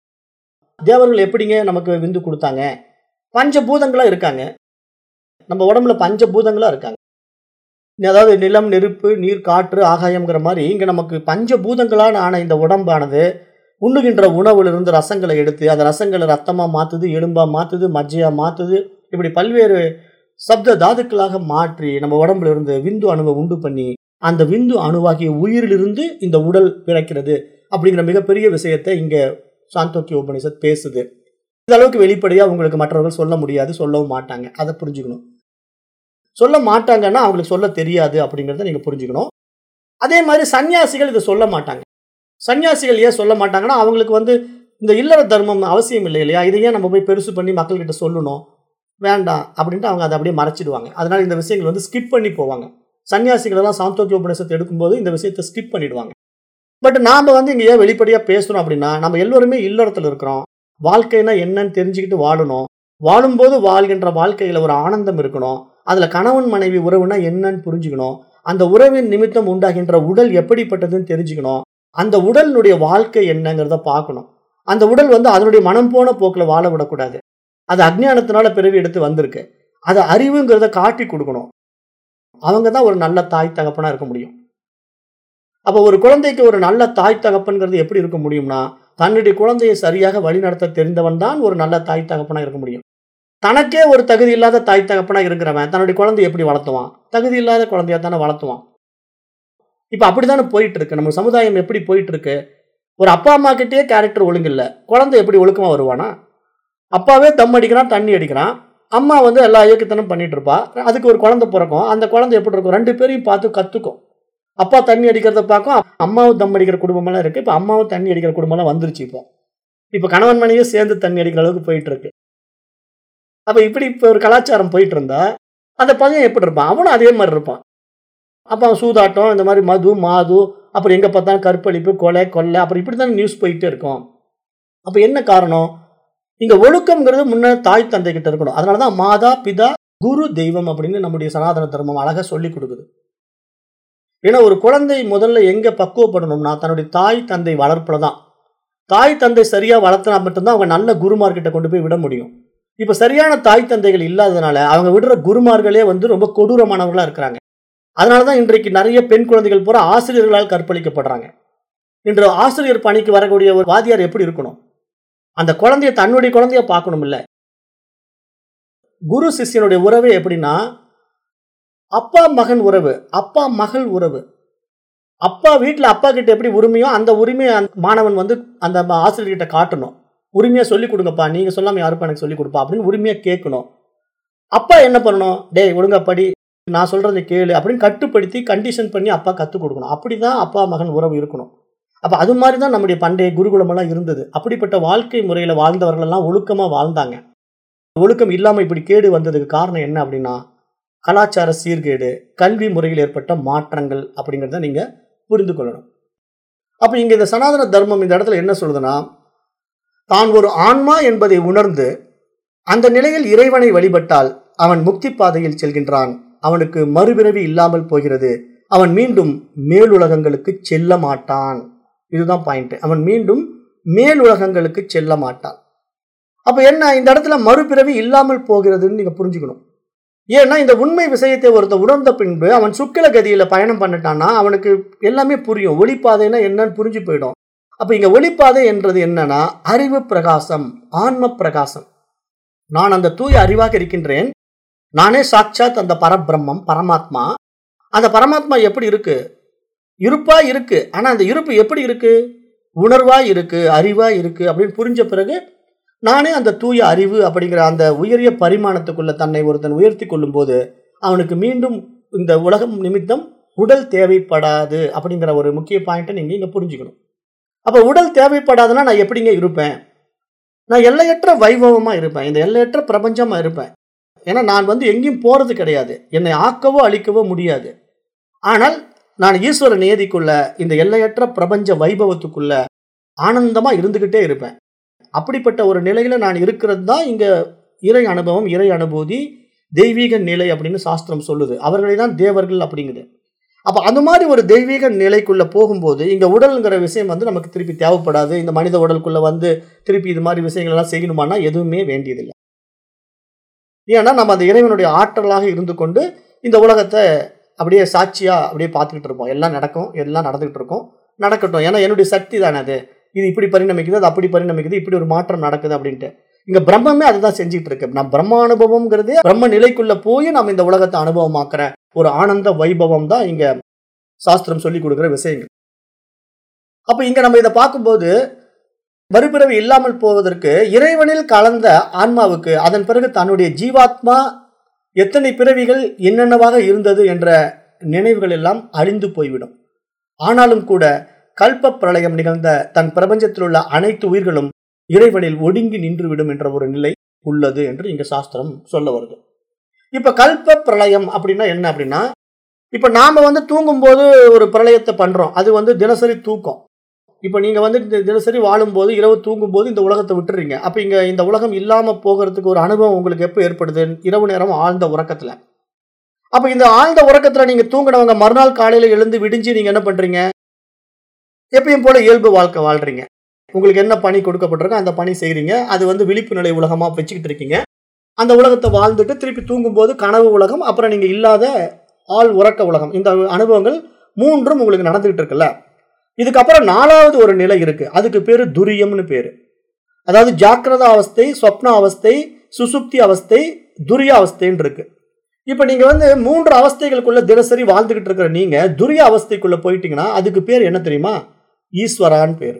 தேவர்கள் எப்படிங்க நமக்கு விந்து கொடுத்தாங்க? பஞ்சபூதங்களாக இருக்காங்க. நம்ம உடம்புல பஞ்சபூதங்களாக இருக்காங்க. அதாவது நிலம், நெருப்பு, நீர், காற்று, ஆகாயம்ங்கிற மாதிரி இங்கே நமக்கு பஞ்சபூதங்களான ஆன இந்த உடம்பானது உண்ணுகின்ற உணவுலிருந்து ரசங்களை எடுத்து அந்த ரசங்களை ரத்தமாக மாற்றுது, எலும்பாக மாற்றுது, மஜ்ஜையாக மாற்றுது. இப்படி பல்வேறு சப்த தாதுக்களாக மாற்றி நம்ம உடம்புல இருந்து விந்து அணுவை உண்டு பண்ணி அந்த விந்து அணுவாகிய உயிரிலிருந்து இந்த உடல் பிறக்கிறது அப்படிங்கிற மிகப்பெரிய விஷயத்தை இங்கே சாந்தோக்கிய உபனிஷத் பேசுது. இந்த அளவுக்கு வெளிப்படையாக உங்களுக்கு மற்றவர்கள் சொல்ல முடியாது, சொல்லவும் மாட்டாங்க. அதை புரிஞ்சுக்கணும். சொல்ல மாட்டாங்கன்னா அவங்களுக்கு சொல்ல தெரியாது அப்படிங்கிறத நீங்கள் புரிஞ்சுக்கணும். அதே மாதிரி சன்னியாசிகள் இதை சொல்ல மாட்டாங்க. சன்னியாசிகள் ஏன் சொல்ல மாட்டாங்கன்னா அவங்களுக்கு வந்து இந்த இல்லற தர்மம் அவசியம் இல்லை இல்லையா? இதை ஏன் நம்ம போய் பெருசு பண்ணி மக்கள்கிட்ட சொல்லணும், வேண்டாம் அப்படின்ட்டு அவங்க அதை அப்படியே மறைச்சிடுவாங்க. அதனால இந்த விஷயங்கள் வந்து ஸ்கிப் பண்ணி போவாங்க. சன்னியாசிகளெல்லாம் சாந்தோக்கிய உபநிஷத்தை எடுக்கும்போது இந்த விஷயத்தை ஸ்கிப் பண்ணிடுவாங்க. பட் நாம் வந்து இங்கே ஏன் வெளிப்படையாக பேசுகிறோம் அப்படின்னா, நம்ம எல்லோருமே இல்லறத்தில் இருக்கிறோம். வாழ்க்கைனா என்னன்னு தெரிஞ்சுக்கிட்டு வாழணும். வாழும்போது வாழ்கின்ற வாழ்க்கையில் ஒரு ஆனந்தம் இருக்கணும். அதில் கணவன் மனைவி உறவுனா என்னன்னு புரிஞ்சுக்கணும். அந்த உறவின் நிமித்தம் உண்டாகின்ற உடல் எப்படிப்பட்டதுன்னு தெரிஞ்சுக்கணும். அந்த உடலினுடைய வாழ்க்கை என்னங்கிறத பார்க்கணும். அந்த உடல் வந்து அதனுடைய மனம் போன போக்கில் வாழ விடக்கூடாது. அது அஜ்ஞானத்தினால பிறவி எடுத்து வந்திருக்கு. அது அறிவுங்கிறத காட்டி கொடுக்கணும். அவங்க தான் ஒரு நல்ல தாய் தகப்பனாக இருக்க முடியும். அப்போ ஒரு குழந்தைக்கு ஒரு நல்ல தாய் தகப்பன்கிறது எப்படி இருக்க முடியும்னா, தன்னுடைய குழந்தையை சரியாக வழிநடத்த தெரிந்தவன் தான் ஒரு நல்ல தாய் தகப்பனாக இருக்க முடியும். தனக்கே ஒரு தகுதி இல்லாத தாய் தகப்பனாக இருக்கிறவன் தன்னுடைய குழந்தையை எப்படி வளர்த்துவான்? தகுதி இல்லாத குழந்தையா தானே வளர்த்துவான். இப்போ அப்படி தானே போயிட்டு இருக்கு நம்ம சமுதாயம். எப்படி போயிட்டு இருக்கு? ஒரு அப்பா அம்மா கிட்டே கேரக்டர் ஒழுங்கு இல்லை, குழந்தை எப்படி ஒழுக்கமாக வருவானா? அப்பாவே தம் அடிக்கிறான், தண்ணி அடிக்கிறான், அம்மா வந்து எல்லா இயக்கத்தனும் பண்ணிட்டு இருப்பா. அதுக்கு ஒரு குழந்தை பிறக்கும். அந்த குழந்தை எப்படி இருக்கும்? ரெண்டு பேரையும் பார்த்து கற்றுக்கும். அப்பா தண்ணி அடிக்கிறத பார்க்கும், அம்மாவும் தம் அடிக்கிற குடும்பமெல்லாம் இருக்குது. இப்போ அம்மாவும் தண்ணி அடிக்கிற குடும்பம்லாம் வந்துருச்சு. இப்போ கணவன் மனைவியும் சேர்ந்து தண்ணி அடிக்கிற அளவுக்கு போயிட்டு இருக்கு. அப்போ இப்படி இப்போ ஒரு கலாச்சாரம் போயிட்டு இருந்தா அந்த பையன் எப்படி இருப்பான்? அவனும் அதே மாதிரி இருப்பான். அப்போ அவன் சூதாட்டம், இந்த மாதிரி மது மாது, அப்புறம் எங்கே பார்த்தாலும் கற்பழிப்பு, கொலை கொள்ளை, அப்புறம் இப்படி தானே நியூஸ் போயிட்டே இருக்கும். அப்போ என்ன காரணம்? இங்கே ஒழுக்கம்ங்கிறது முன்னே தாய் தந்தை கிட்ட இருக்கணும். அதனால தான் மாதா பிதா குரு தெய்வம் அப்படின்னு நம்முடைய சனாதன தர்மம் அழகாக சொல்லி கொடுக்குது. ஏன்னா ஒரு குழந்தை முதல்ல எங்கே பக்குவப்படணும்னா தன்னுடைய தாய் தந்தை வளர்ப்பில் தான். தாய் தந்தை சரியாக வளர்த்தனா மட்டும்தான் அவங்க நல்ல குருமார்கிட்ட கொண்டு போய் விட முடியும். இப்போ சரியான தாய் தந்தைகள் இல்லாததுனால அவங்க விடுற குருமார்களே வந்து ரொம்ப கொடூரமானவர்களாக இருக்கிறாங்க. அதனால தான் இன்றைக்கு நிறைய பெண் குழந்தைகள் பூரா ஆசிரியர்களால் கற்பழிக்கப்படுறாங்க. இன்று ஆசிரியர் பணிக்கு வரக்கூடிய ஒரு வாத்தியார் எப்படி இருக்கணும்? அந்த குழந்தைய தன்னுடைய குழந்தைய பார்க்கணும். இல்லை, குரு சிஷ்யனுடைய உறவு எப்படின்னா, அப்பா மகன் உறவு, அப்பா மகள் உறவு. அப்பா வீட்டில் அப்பா கிட்ட எப்படி உரிமையோ அந்த உரிமையை மாணவன் வந்து அந்த ஆசிரியர்கிட்ட காட்டணும். உரிமையாக சொல்லிக் கொடுங்கப்பா, நீங்கள் சொல்லாமல் யாருப்பா எனக்கு சொல்லிக் கொடுப்பா அப்படின்னு உரிமையாக கேட்கணும். அப்பா என்ன பண்ணணும், டேய் ஒழுங்கா படி, நான் சொல்றதை கேளு அப்படின்னு கட்டுப்படுத்தி கண்டிஷன் பண்ணி அப்பா கற்றுக் கொடுக்கணும். அப்படி தான் அப்பா மகன் உறவு இருக்கணும். அப்போ அது மாதிரி தான் நம்முடைய பண்டைய குருகுலமெல்லாம் இருந்தது. அப்படிப்பட்ட வாழ்க்கை முறையில் வாழ்ந்தவர்களெல்லாம் ஒழுக்கமாக வாழ்ந்தாங்க. ஒழுக்கம் இல்லாமல் இப்படி கேடு வந்ததுக்கு காரணம் என்ன அப்படின்னா, கலாச்சார சீர்கேடு, கல்வி முறையில் ஏற்பட்ட மாற்றங்கள் அப்படிங்கிறத நீங்கள் புரிந்து கொள்ளணும். அப்போ இங்கே இந்த சனாதன தர்மம் இந்த இடத்துல என்ன சொல்லுதுன்னா, தான் ஒரு ஆன்மா என்பதை உணர்ந்து அந்த நிலையில் இறைவனை வழிபட்டால் அவன் முக்தி பாதையில் செல்கின்றான். அவனுக்கு மறுபிறவி இல்லாமல் போகிறது. அவன் மீண்டும் மேலுலகங்களுக்கு செல்ல மாட்டான். இதுதான் பாயிண்ட். அவன் மீண்டும் மேலுலகங்களுக்கு செல்ல மாட்டான். அப்ப என்ன, இந்த இடத்துல மறுபிறவி இல்லாமல் போகிறதுன்னு நீங்க புரிஞ்சுக்கணும். ஏன்னா இந்த உண்மை விஷயத்தை ஒருத்தர் உணர்ந்த பின்பு அவன் சுக்கில கதியில பயணம் பண்ணிட்டான்னா அவனுக்கு எல்லாமே புரியும். ஒளிப்பாதைன்னா என்னன்னு புரிஞ்சு போயிடும். அப்ப இங்க ஒளிப்பாதை என்றது என்னன்னா, அறிவு பிரகாசம், ஆன்ம பிரகாசம். நான் அந்த தூய அறிவாக இருக்கின்றேன். நானே சாட்சாத் அந்த பரபிரம்மம், பரமாத்மா. அந்த பரமாத்மா எப்படி இருக்கு? இருப்பா இருக்கு. ஆனா அந்த இருப்பு எப்படி இருக்கு? உணர்வா இருக்கு, அறிவா இருக்கு அப்படின்னு புரிஞ்ச பிறகு நானே அந்த தூய அறிவு அப்படிங்கிற அந்த உயரிய பரிமாணத்துக்குள்ள தன்னை ஒருத்தன் உயர்த்தி கொள்ளும் போது அவனுக்கு மீண்டும் இந்த உலகம் நிமித்தம் உடல் தேவைப்படாது அப்படிங்கிற ஒரு முக்கிய பாயிண்ட்டை நீங்க இங்க புரிஞ்சுக்கணும். அப்ப உடல் தேவைப்படாதுன்னா நான் எப்படிங்க இருப்பேன்? நான் எல்லையற்ற வைபவமா இருப்பேன், இந்த எல்லையற்ற பிரபஞ்சமா இருப்பேன். ஏன்னா நான் வந்து எங்கேயும் போறது கிடையாது, என்னை ஆக்கவோ அழிக்கவோ முடியாது. ஆனால் நான் ஈஸ்வர நியதிக்குள்ள இந்த எல்லையற்ற பிரபஞ்ச வைபவத்துக்குள்ள ஆனந்தமா இருந்துகிட்டே இருப்பேன். அப்படிப்பட்ட ஒரு நிலையில நான் இருக்கிறது தான் இங்க இறை அனுபவம், இறை அனுபூதி, தெய்வீக நிலை அப்படின்னு சாஸ்திரம் சொல்லுது. அவர்களை தான் தேவர்கள் அப்படிங்குது. அப்ப அந்த மாதிரி ஒரு தெய்வீக நிலைக்குள்ள போகும்போது இங்க உடல்ங்கிற விஷயம் வந்து நமக்கு திருப்பி தேவைப்படாது. இந்த மனித உடலுக்குள்ள வந்து திருப்பி இது மாதிரி விஷயங்கள் எல்லாம் செய்யணுமானா எதுவுமே வேண்டியதில்லை. ஏன்னா நம்ம அந்த இறைவனுடைய ஆற்றலாக இருந்து கொண்டு இந்த உலகத்தை அப்படியே சாட்சியா அப்படியே பார்த்துக்கிட்டு இருப்போம். எல்லாம் நடக்கும், எல்லாம் நடந்துகிட்டு இருக்கும், நடக்கட்டும். ஏன்னா என்னுடைய சக்தி தானே அது, இது இப்படி பரிணமிக்குது, அது அப்படி பரிணமிக்குது, இப்படி ஒரு மாற்றம் நடக்குது அப்படின்ட்டு. இங்க பிரம்மமே அதுதான் செஞ்சுட்டு இருக்கு. நம்ம பிரம்மானுபவம்ங்கிறதே பிரம்ம நிலைக்குள்ள போய் நம்ம இந்த உலகத்தை அனுபவமாக்குற ஒரு ஆனந்த வைபவம் தான் இங்க சாஸ்திரம் சொல்லி கொடுக்குற விஷயங்கள். அப்ப இங்க நம்ம இதை பார்க்கும்போது மறுபிறவி இல்லாமல் போவதற்கு இறைவனில் கலந்த ஆன்மாவுக்கு அதன் பிறகு தன்னுடைய ஜீவாத்மா எத்தனை பிறவிகள் என்னென்னவாக இருந்தது என்ற நினைவுகள் எல்லாம் அழிந்து போய்விடும். ஆனாலும் கூட கல்ப பிரளயம் நிகழ்ந்த தன் பிரபஞ்சத்தில் உள்ள அனைத்து உயிர்களும் இறைவனில் ஒடுங்கி நின்றுவிடும் என்ற ஒரு நிலை உள்ளது என்று இங்க சாஸ்திரம் சொல்ல வருது. இப்ப கல்ப பிரளயம் அப்படின்னா என்ன அப்படின்னா, இப்ப நாம வந்து தூங்கும் போது ஒரு பிரளயத்தை பண்றோம். அது வந்து தினசரி தூக்கம். இப்ப நீங்க வந்து தினசரி வாழும் போது இரவு தூங்கும் போது இந்த உலகத்தை விட்டுறீங்க. அப்ப இங்க இந்த உலகம் இல்லாம போகிறதுக்கு ஒரு அனுபவம் உங்களுக்கு எப்ப ஏற்படுது? இரவு நேரம் ஆழ்ந்த உறக்கத்துல. அப்ப இந்த ஆழ்ந்த உறக்கத்துல நீங்க தூங்கினவங்க மறுநாள் காலையில எழுந்து விடிஞ்சு நீங்க என்ன பண்றீங்க? எப்பயும் போல இயல்பு வாழ்க்கை வாழ்றீங்க. உங்களுக்கு என்ன பணி கொடுக்கப்பட்டிருக்கோ அந்த பணி செய்றீங்க. அது வந்து விழிப்பு நிலை உலகமா வச்சுக்கிட்டு இருக்கீங்க. அந்த உலகத்தை வாழ்ந்துட்டு திருப்பி தூங்கும்போது கனவு உலகம், அப்புறம் நீங்க இல்லாத ஆள் உறக்க உலகம். இந்த அனுபவங்கள் மூன்றும் உங்களுக்கு நடந்துகிட்டு இருக்குல்ல. இதுக்கப்புறம் 4வது ஒரு நிலை இருக்கு. அதுக்கு பேரு துரியம்னு பேரு. அதாவது ஜாக்கிரத அவஸ்தை, சொப்ன அவஸ்தை, சுசுப்தி அவஸ்தை, துரிய அவஸ்தைன்னு இருக்கு. இப்ப நீங்க வந்து 3 அவஸ்தைகளுக்குள்ள தினசரி வாழ்ந்துகிட்டு இருக்கிற நீங்க துரிய அவஸ்தைக்குள்ள போயிட்டீங்கன்னா அதுக்கு பேர் என்ன தெரியுமா? ஈஸ்வரான்னு பேரு.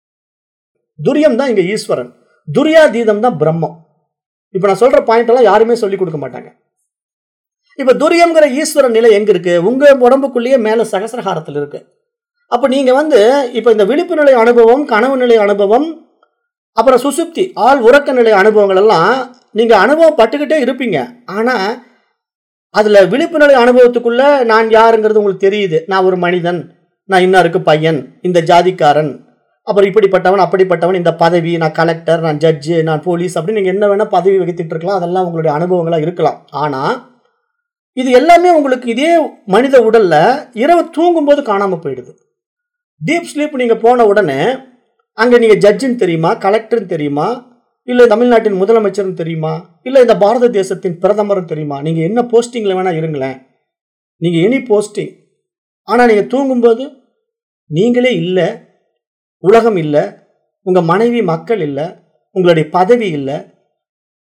துரியம் தான் இங்க ஈஸ்வரன், துரியாதீதம் தான் பிரம்மம். இப்ப நான் சொல்ற பாயிண்ட் எல்லாம் யாருமே சொல்லி கொடுக்க மாட்டாங்க. இப்ப துரியம்ங்கிற ஈஸ்வரன் நிலை எங்க இருக்கு? உங்க உடம்புக்குள்ளேயே மேல சகசிரஹாரத்தில் இருக்கு. அப்ப நீங்க வந்து இப்ப இந்த விழிப்பு நிலை அனுபவம், கனவு நிலை அனுபவம், அப்புறம் சுசுப்தி ஆள் உறக்க நிலை அனுபவங்கள் எல்லாம் நீங்க அனுபவம் பட்டுக்கிட்டே இருப்பீங்க. ஆனா அதுல விழிப்பு நிலை அனுபவத்துக்குள்ள நான் யாருங்கிறது உங்களுக்கு தெரியுது. நான் ஒரு மனிதன், நான் இன்னாருக்கு பையன், இந்த ஜாதிக்காரன், அப்புறம் இப்படிப்பட்டவன் அப்படிப்பட்டவன், இந்த பதவி, நான் கலெக்டர், நான் ஜட்ஜு, நான் போலீஸ் அப்படின்னு நீங்க என்ன வேணா பதவி வகித்துட்டு இருக்கலாம். அதெல்லாம் உங்களுடைய அனுபவங்களா இருக்கலாம். ஆனா இது எல்லாமே உங்களுக்கு இதே மனித உடல்ல இரவு தூங்கும் போது காணாம போயிடுது. டீப் ஸ்லீப் நீங்க போன உடனே அங்க நீங்க ஜட்ஜுன்னு தெரியுமா, கலெக்டர்னு தெரியுமா, இல்ல தமிழ்நாட்டின் முதலமைச்சர்னு தெரியுமா, இல்ல இந்த பாரத தேசத்தின் பிரதமர்னு தெரியுமா? நீங்க என்ன போஸ்டிங்ல வேணா இருங்களேன், நீங்க எனி போஸ்டிங். ஆனா நீங்க தூங்கும்போது நீங்களே இல்லை, உலகம் இல்லை, உங்க மனைவி மக்கள் இல்லை, உங்களுடைய பதவி இல்லை,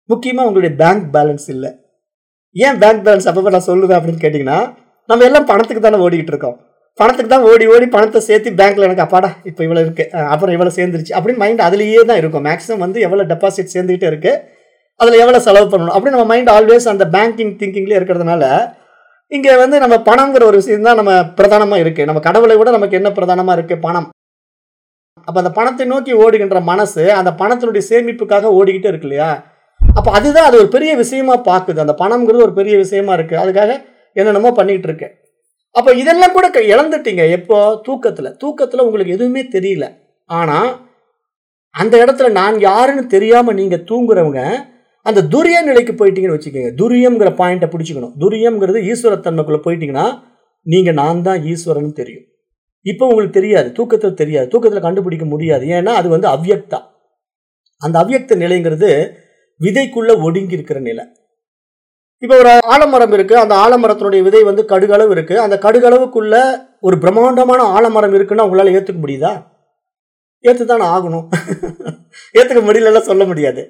முக்கியமா உங்களுடைய பேங்க் பேலன்ஸ் இல்ல. ஏன் பேங்க் பேலன்ஸ் அப்பப்ப நான் சொல்லுவேன் அப்படின்னு கேட்டீங்கன்னா, நம்ம எல்லாம் பணத்துக்கு தானே ஓடிக்கிட்டு இருக்கோம். பணத்துக்கு தான் ஓடி ஓடி பணத்தை சேர்த்து பேங்க்ல எனக்கு அப்பாடா இப்போ இவ்வளவு இருக்கு, அப்புறம் இவ்வளவு சேர்ந்துருச்சு அப்படின்னு மைண்ட் அதுலயே தான் இருக்கும். மேக்ஸிமம் வந்து எவ்வளவு டெபாசிட் சேர்ந்துகிட்டே இருக்கு, அதுல எவ்வளவு செலவு பண்ணணும் அப்படின்னு நம்ம மைண்ட் ஆல்வேஸ் அந்த பேங்கிங் திங்கிங்லேயே இருக்கிறதுனால இங்க வந்து நம்ம பணம்ங்கிற ஒரு விஷயம் தான் நம்ம பிரதானமா இருக்கு. நம்ம கடவுளை விட நமக்கு என்ன பிரதானமா இருக்கு? பணம். அப்ப அந்த பணத்தை நோக்கி ஓடுகின்ற மனசு அந்த பணத்தினுடைய சேமிப்புக்காக ஓடிக்கிட்டே இருக்கு இல்லையா? அப்ப அதுதான் அது ஒரு பெரிய விஷயமா பாக்குது. அந்த பணம்ங்கிறது ஒரு பெரிய விஷயமா இருக்கு, அதுக்காக என்னென்னமோ பண்ணிட்டு இருக்கு. அப்ப இதெல்லாம் கூட இழந்துட்டீங்க. எப்போ? தூக்கத்துல உங்களுக்கு எதுவுமே தெரியல. ஆனா அந்த இடத்துல நான் யாருன்னு தெரியாம நீங்க தூங்குறவங்க அந்த துரிய நிலைக்கு போயிட்டீங்கன்னு வச்சுக்கோங்க. துரியம்ங்கிற பாயிண்ட பிடிச்சுக்கணும். துரியம்ங்கிறது ஈஸ்வரத்தன்மைக்குள்ள போயிட்டீங்கன்னா நீங்க நான் தான் ஈஸ்வரன் தெரியும். இப்ப உங்களுக்கு தெரியாது, தூக்கத்துல தெரியாது, தூக்கத்துல கண்டுபிடிக்க முடியாது. ஏன்னா அது வந்து அவ்யக்தா. அந்த அவ்யக்த நிலைங்கிறது விதைக்குள்ள ஒடுங்கி இருக்கிற நிலை. இப்ப ஒரு ஆலமரம் இருக்கு, அந்த ஆலமரத்தினுடைய விதை வந்து கடுகளவு இருக்கு. அந்த கடுகளவுக்குள்ள ஒரு பிரம்மாண்டமான ஆலமரம் இருக்குன்னா உங்களால ஏத்துக்க முடியுதா? ஏத்துதானே ஆகணும். ஏத்துக்க முடியல சொல்ல முடியாது.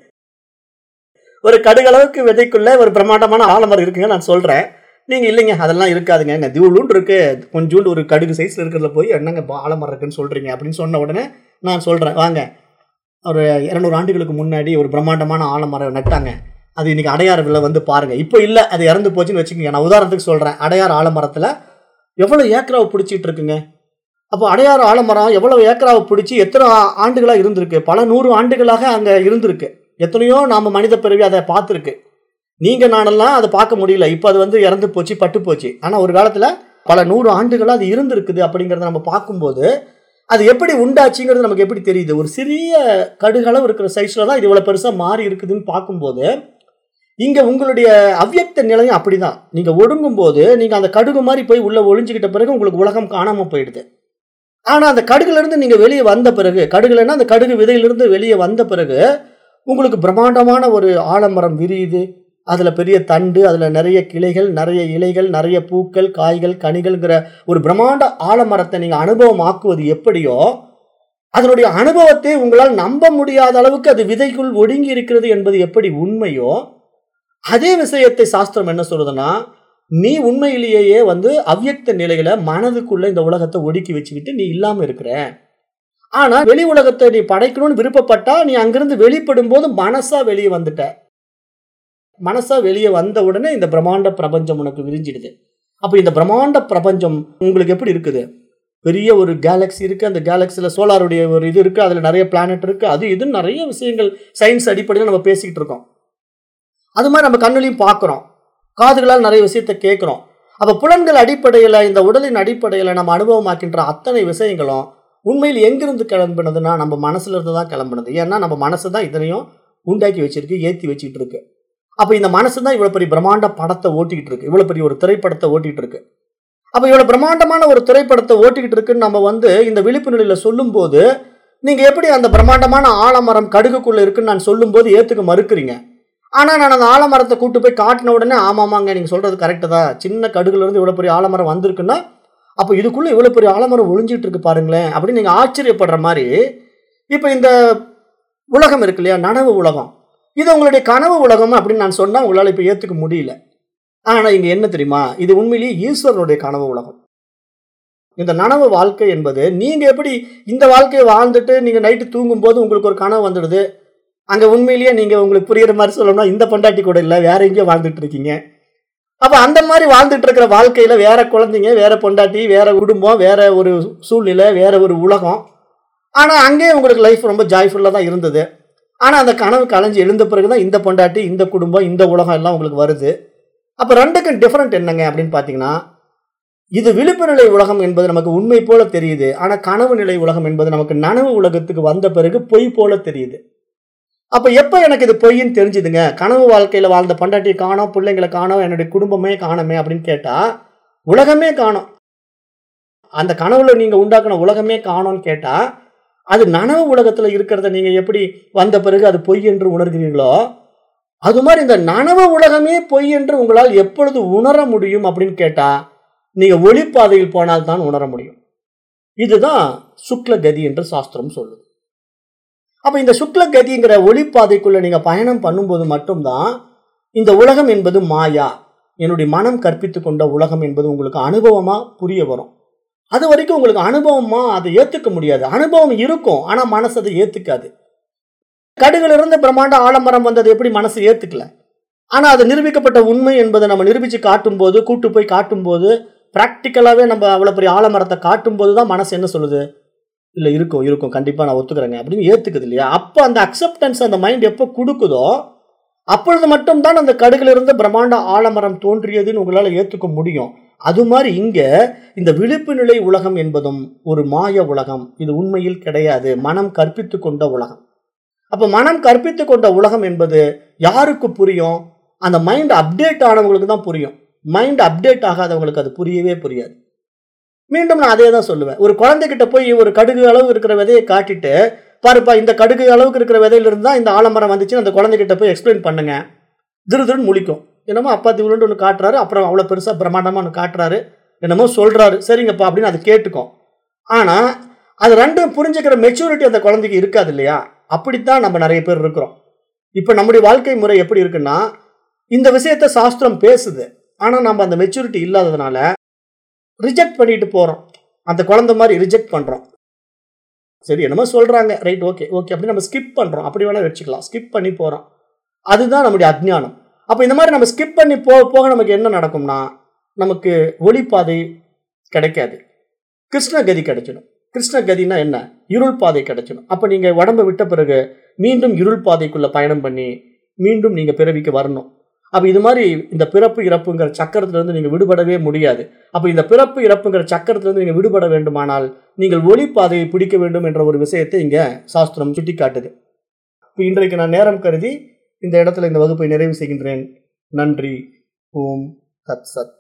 ஒரு கடுகளவுக்கு விதைக்குள்ள ஒரு பிரம்மாண்டமான ஆலமரம் இருக்குங்க நான் சொல்றேன். நீங்க இல்லைங்க அதெல்லாம் இருக்காதுங்க, திவுளுன்னு இருக்கு, கொஞ்சோண்டு ஒரு கடுகு சைஸ்ல இருக்கிறதுல போய் என்னங்க ஆலமரம் இருக்குன்னு சொல்றீங்க அப்படின்னு சொன்ன உடனே நான் சொல்றேன், வாங்க ஒரு 200 ஆண்டுகளுக்கு முன்னாடி ஒரு பிரம்மாண்டமான ஆலமரம் நட்டாங்க, அது இன்னைக்கு அடையாறு விலை வந்து பாருங்க. இப்போ இல்ல, அது இறந்து போச்சுன்னு வச்சுக்கோங்க. நான் உதாரணத்துக்கு சொல்றேன். அடையாறு ஆலமரத்துல எவ்வளவு ஏக்கராவை பிடிச்சிட்டு இருக்குங்க. அப்போ அடையாறு ஆலமரம் எவ்வளவு ஏக்கராவை பிடிச்சி எத்தனை ஆண்டுகளா இருந்திருக்கு? பல 100 ஆண்டுகளாக அங்க இருந்திருக்கு. எத்தனையோ நாம மனித பிறவி அதை பார்த்துருக்கு. நீங்க நானெல்லாம் அதை பார்க்க முடியல. இப்போ அது வந்து இறந்து போச்சு, பட்டு போச்சு. ஆனா ஒரு காலத்துல பல 100 ஆண்டுகளா அது இருந்திருக்குது. அப்படிங்கிறத நம்ம பார்க்கும்போது அது எப்படி உண்டாச்சுங்கிறது நமக்கு எப்படி தெரியுது? ஒரு சிறிய கடுகளவு இருக்கிற சைஸ்ல தான் இது இவ்வளவு பெருசா மாறி இருக்குதுன்னு பார்க்கும்போது இங்க உங்களுடைய அவ்யக்த நிலையும் அப்படிதான். நீங்க ஒடுங்கும் போது நீங்க அந்த கடுகு மாதிரி போய் உள்ள ஒளிஞ்சுக்கிட்ட பிறகு உங்களுக்கு உலகம் காணாம போயிடுது. ஆனா அந்த கடுகுல இருந்து நீங்க வெளியே வந்த பிறகு, கடுகுலன்னா அந்த கடுகு விதையிலிருந்து வெளியே வந்த பிறகு உங்களுக்கு பிரம்மாண்டமான ஒரு ஆலமரம் விரியுது. அதுல பெரிய தண்டு, அதுல நிறைய கிளைகள், நிறைய இலைகள், நிறைய பூக்கள், காய்கள், கனிகள்ங்கிற ஒரு பிரம்மாண்ட ஆலமரத்தை நீங்க அனுபவம் ஆக்குவது எப்படியோ, அதனுடைய அனுபவத்தை உங்களால் நம்ப முடியாத அளவுக்கு அது விதைக்குள் ஒடுங்கி இருக்கிறது என்பது எப்படி உண்மையோ, அதே விஷயத்தை சாஸ்திரம் என்ன சொல்றதுன்னா, நீ உண்மையிலேயே வந்து அவ்யக்த நிலையில மனதுக்குள்ள இந்த உலகத்தை ஒடுக்கி வச்சுக்கிட்டு நீ இல்லாம இருக்கிற. ஆனா வெளி உலகத்தை நீ படைக்கணும்னு விருப்பப்பட்டா நீ அங்கிருந்து வெளிப்படும் போது மனசா வெளியே வந்துட்ட. மனசா வெளியே வந்த உடனே இந்த பிரம்மாண்ட பிரபஞ்சம் உனக்கு விரிஞ்சிடுது. அப்ப இந்த பிரம்மாண்ட பிரபஞ்சம் உங்களுக்கு எப்படி இருக்குது? பெரிய ஒரு கேலக்சி இருக்கு. அந்த கேலக்சில சோலாருடைய ஒரு இது இருக்கு, அதுல நிறைய பிளானட் இருக்கு, அது இது நிறைய விஷயங்கள் சயின்ஸ் அடிப்படையில் நம்ம பேசிக்கிட்டு இருக்கோம். அது மாதிரி நம்ம கண்ணுலையும் பார்க்கிறோம், காதுகளால் நிறைய விஷயத்தை கேட்கிறோம். அப்ப புலன்கள் அடிப்படையில, இந்த உடலின் அடிப்படையில நம்ம அனுபவமாக்கின்ற அத்தனை விஷயங்களும் உண்மையில் எங்கிருந்து கிளம்பினதுன்னா நம்ம மனசுல இருந்து தான் கிளம்பினது. ஏன்னா நம்ம மனசு தான் இதனையும் உண்டாக்கி வச்சிருக்கு, ஏத்தி வச்சுக்கிட்டு இருக்கு. அப்ப இந்த மனசு தான் இவ்வளவு பெரிய பிரம்மாண்ட படத்தை ஓட்டிக்கிட்டு இருக்கு, இவ்வளவு பெரிய ஒரு திரைப்படத்தை ஓட்டிட்டு இருக்கு. அப்ப இவ்வளவு பிரம்மாண்டமான ஒரு திரைப்படத்தை ஓட்டிக்கிட்டு இருக்குன்னு நம்ம வந்து இந்த விழிப்பு நிலையில சொல்லும் போது நீங்க எப்படி அந்த பிரம்மாண்டமான ஆலமரம் கடுகுக்குள்ள இருக்குன்னு நான் சொல்லும் போது ஏத்துக்க மறுக்கிறீங்க. ஆனா நான் அந்த ஆலமரத்தை கூட்டு போய் காட்டின உடனே ஆமாமாங்க நீங்க சொல்றது கரெக்டு தான், சின்ன கடுகுல இருந்து இவ்வளவு பெரிய ஆலமரம் வந்திருக்குன்னா அப்ப இதுக்குள்ள இவ்வளவு பெரிய ஆலமரம் ஒளிஞ்சிட்டு இருக்கு பாருங்களேன் அப்படின்னு நீங்க ஆச்சரியப்படுற மாதிரி இப்ப இந்த உலகம் இருக்கு இல்லையா, நனவு உலகம், இது உங்களுடைய கனவு உலகம் அப்படின்னு நான் சொன்னா உங்களால இப்ப ஏத்துக்க முடியல. ஆனா இங்க என்ன தெரியுமா, இது உண்மையிலேயே ஈஸ்வரனுடைய கனவு உலகம். இந்த நனவு வாழ்க்கை என்பது நீங்க எப்படி இந்த வாழ்க்கையை வாழ்ந்துட்டு நீங்க நைட்டு தூங்கும் போது உங்களுக்கு ஒரு கனவு வந்துடுது. அங்க உண்மையிலேயே நீங்க உங்களுக்கு புரியுற மாதிரி சொல்லணும்னா இந்த பொண்டாட்டி கூட இல்ல, வேற எங்கேயோ வாழ்ந்துட்டு இருக்கீங்க. அப்ப அந்த மாதிரி வாழ்ந்துட்டு இருக்கிற வாழ்க்கையில வேற குழந்தைங்க, வேற பொண்டாட்டி, வேற குடும்பம், வேற ஒரு சூழ்நிலை, வேற ஒரு உலகம். ஆனா அங்கே உங்களுக்கு லைஃப் ரொம்ப ஜாய்ஃபுல்லா தான் இருந்தது. ஆனா அந்த கனவு கலைஞ்சு எழுந்த பிறகுதான் இந்த பொண்டாட்டி, இந்த குடும்பம், இந்த உலகம் எல்லாம் உங்களுக்கு வருது. அப்ப ரெண்டுக்கும் டிஃபரெண்ட் என்னங்க அப்படின்னு பாத்தீங்கன்னா, இது விழிப்பு நிலை உலகம் என்பது நமக்கு உண்மை போல தெரியுது. ஆனா கனவு நிலை உலகம் என்பது நமக்கு நனவு உலகத்துக்கு வந்த பிறகு பொய் போல தெரியுது. அப்ப எப்ப எனக்கு இது பொய்ன்னு தெரிஞ்சுதுங்க, கனவு வாழ்க்கையில வாழ்ந்த பொண்டாட்டியை காணோம், பிள்ளைங்களை காணோம், என்னுடைய குடும்பமே காணோமே அப்படின்னு கேட்டா உலகமே காணோம். அந்த கனவுல நீங்க உண்டாக்குன உலகமே காணோம்னு கேட்டா அது நனவு உலகத்துல இருக்கிறத நீங்க எப்படி வந்த பிறகு அது பொய் என்று உணர்கிறீர்களோ, அது மாதிரி இந்த நனவு உலகமே பொய் என்று உங்களால் எப்பொழுது உணர முடியும் அப்படின்னு கேட்டா நீங்க ஒளிப்பாதையில் போனால் தான் உணர முடியும். இதுதான் சுக்ல கதி என்று சாஸ்திரம் சொல்லுது. அப்ப இந்த சுக்ல கதிங்கிற ஒளிப்பாதைக்குள்ள நீங்க பயணம் பண்ணும்போது மட்டும்தான் இந்த உலகம் என்பது மாயா, என்னுடைய மனம் கற்பித்து கொண்ட உலகம் என்பது உங்களுக்கு அனுபவமா புரிய வரும். அது வரைக்கும் உங்களுக்கு அனுபவமா அதை ஏத்துக்க முடியாது. அனுபவம் இருக்கும், ஆனா மனசு அதை ஏத்துக்காது. கடுகுல இருந்து பிரம்மாண்ட ஆலமரம் வந்தது எப்படி மனசு ஏத்துக்கல? ஆனா அது நிரூபிக்கப்பட்ட உண்மை என்பதை நம்ம நிரூபிச்சு காட்டும் போது, கூட்டு போய் காட்டும் போது, பிராக்டிக்கலாவே நம்ம அவ்வளவு பெரிய ஆலமரத்தை காட்டும் போதுதான் மனசு என்ன சொல்லுது? இல்ல இருக்கும் இருக்கும், கண்டிப்பா நான் ஒத்துக்கிறேங்க அப்படின்னு ஏத்துக்குது இல்லையா? அப்ப அந்த அக்செப்டன்ஸ் அந்த மைண்ட் எப்போ கொடுக்குதோ அப்பொழுது மட்டும்தான் அந்த கடுகுல இருந்து பிரம்மாண்ட ஆலமரம் தோன்றியதுன்னு உங்களால ஏத்துக்க முடியும். அது மாதிரி இங்க இந்த விழிப்பு நிலை உலகம் என்பதும் ஒரு மாய உலகம். இது உண்மையில் கிடையாது, மனம் கற்பித்து கொண்ட உலகம். அப்ப மனம் கற்பித்து கொண்ட உலகம் என்பது யாருக்கு புரியும்? அந்த மைண்ட் அப்டேட் ஆனவங்களுக்கு தான் புரியும். மைண்ட் அப்டேட் ஆகாதவங்களுக்கு அது புரியவே புரியாது. மீண்டும் நான் அதே தான் சொல்லுவேன். ஒரு குழந்தைகிட்ட போய் ஒரு கடுகு அளவு இருக்கிற விதையை காட்டிட்டு, பாருப்பா இந்த கடுகு அளவுக்கு இருக்கிற விதையில இருந்தா இந்த ஆலமரம் வந்துச்சுன்னு அந்த குழந்தைகிட்ட போய் எக்ஸ்பிளைன் பண்ணுங்க. திருன்னு முழிக்கும். என்னமோ அப்பா திவுலண்டு ஒன்று காட்டுறாரு, அப்புறம் அவ்வளோ பெருசா பிரம்மாண்டமா ஒன்று காட்டுறாரு, என்னமோ சொல்றாரு, சரிங்கப்பா அப்படின்னு அது கேட்டுக்கும். ஆனா அது ரெண்டும் புரிஞ்சுக்கிற மெச்சூரிட்டி அந்த குழந்தைக்கு இருக்காது இல்லையா? அப்படித்தான் நம்ம நிறைய பேர் இருக்கிறோம். இப்ப நம்முடைய வாழ்க்கை முறை எப்படி இருக்குன்னா, இந்த விஷயத்த சாஸ்திரம் பேசுது, ஆனா நம்ம அந்த மெச்சூரிட்டி இல்லாததுனால ரிஜெக்ட் பண்ணிட்டு போறோம். அந்த குழந்தை மாதிரி ரிஜெக்ட் பண்றோம். சரி என்னமோ சொல்றாங்க, ரைட், ஓகே ஓகே அப்படின்னு நம்ம ஸ்கிப் பண்றோம். அப்படி வேணா வச்சுக்கலாம், ஸ்கிப் பண்ணி போறோம். அதுதான் நம்முடைய அஜ்ஞானம். அப்ப இந்த மாதிரி நம்ம ஸ்கிப் பண்ணி போக போக நமக்கு என்ன நடக்கும்னா, நமக்கு ஒளிப்பாதை கிடைக்காது, கிருஷ்ணகதி கிடைச்சிடும். கிருஷ்ணகதினா என்ன? இருள் பாதை கிடைச்சிடும். அப்ப நீங்க உடம்பை விட்ட பிறகு மீண்டும் இருள் பாதைக்குள்ள பயணம் பண்ணி மீண்டும் நீங்க பிறவிக்கு வரணும். அப்ப இது மாதிரி இந்த பிறப்பு இறப்புங்கிற சக்கரத்துல இருந்து நீங்க விடுபடவே முடியாது. அப்ப இந்த பிறப்பு இறப்புங்கிற சக்கரத்துல இருந்து நீங்க விடுபட வேண்டுமானால் நீங்கள் ஒளிப்பாதையை பிடிக்க வேண்டும் என்ற ஒரு விஷயத்தை இங்க சாஸ்திரம் சுட்டி காட்டுது. இப்ப இன்றைக்கு நான் நேரம் கருதி இந்த இடத்துல இந்த வகுப்பை நிறைவு செய்கின்றேன். நன்றி. ஓம் தத் சத்.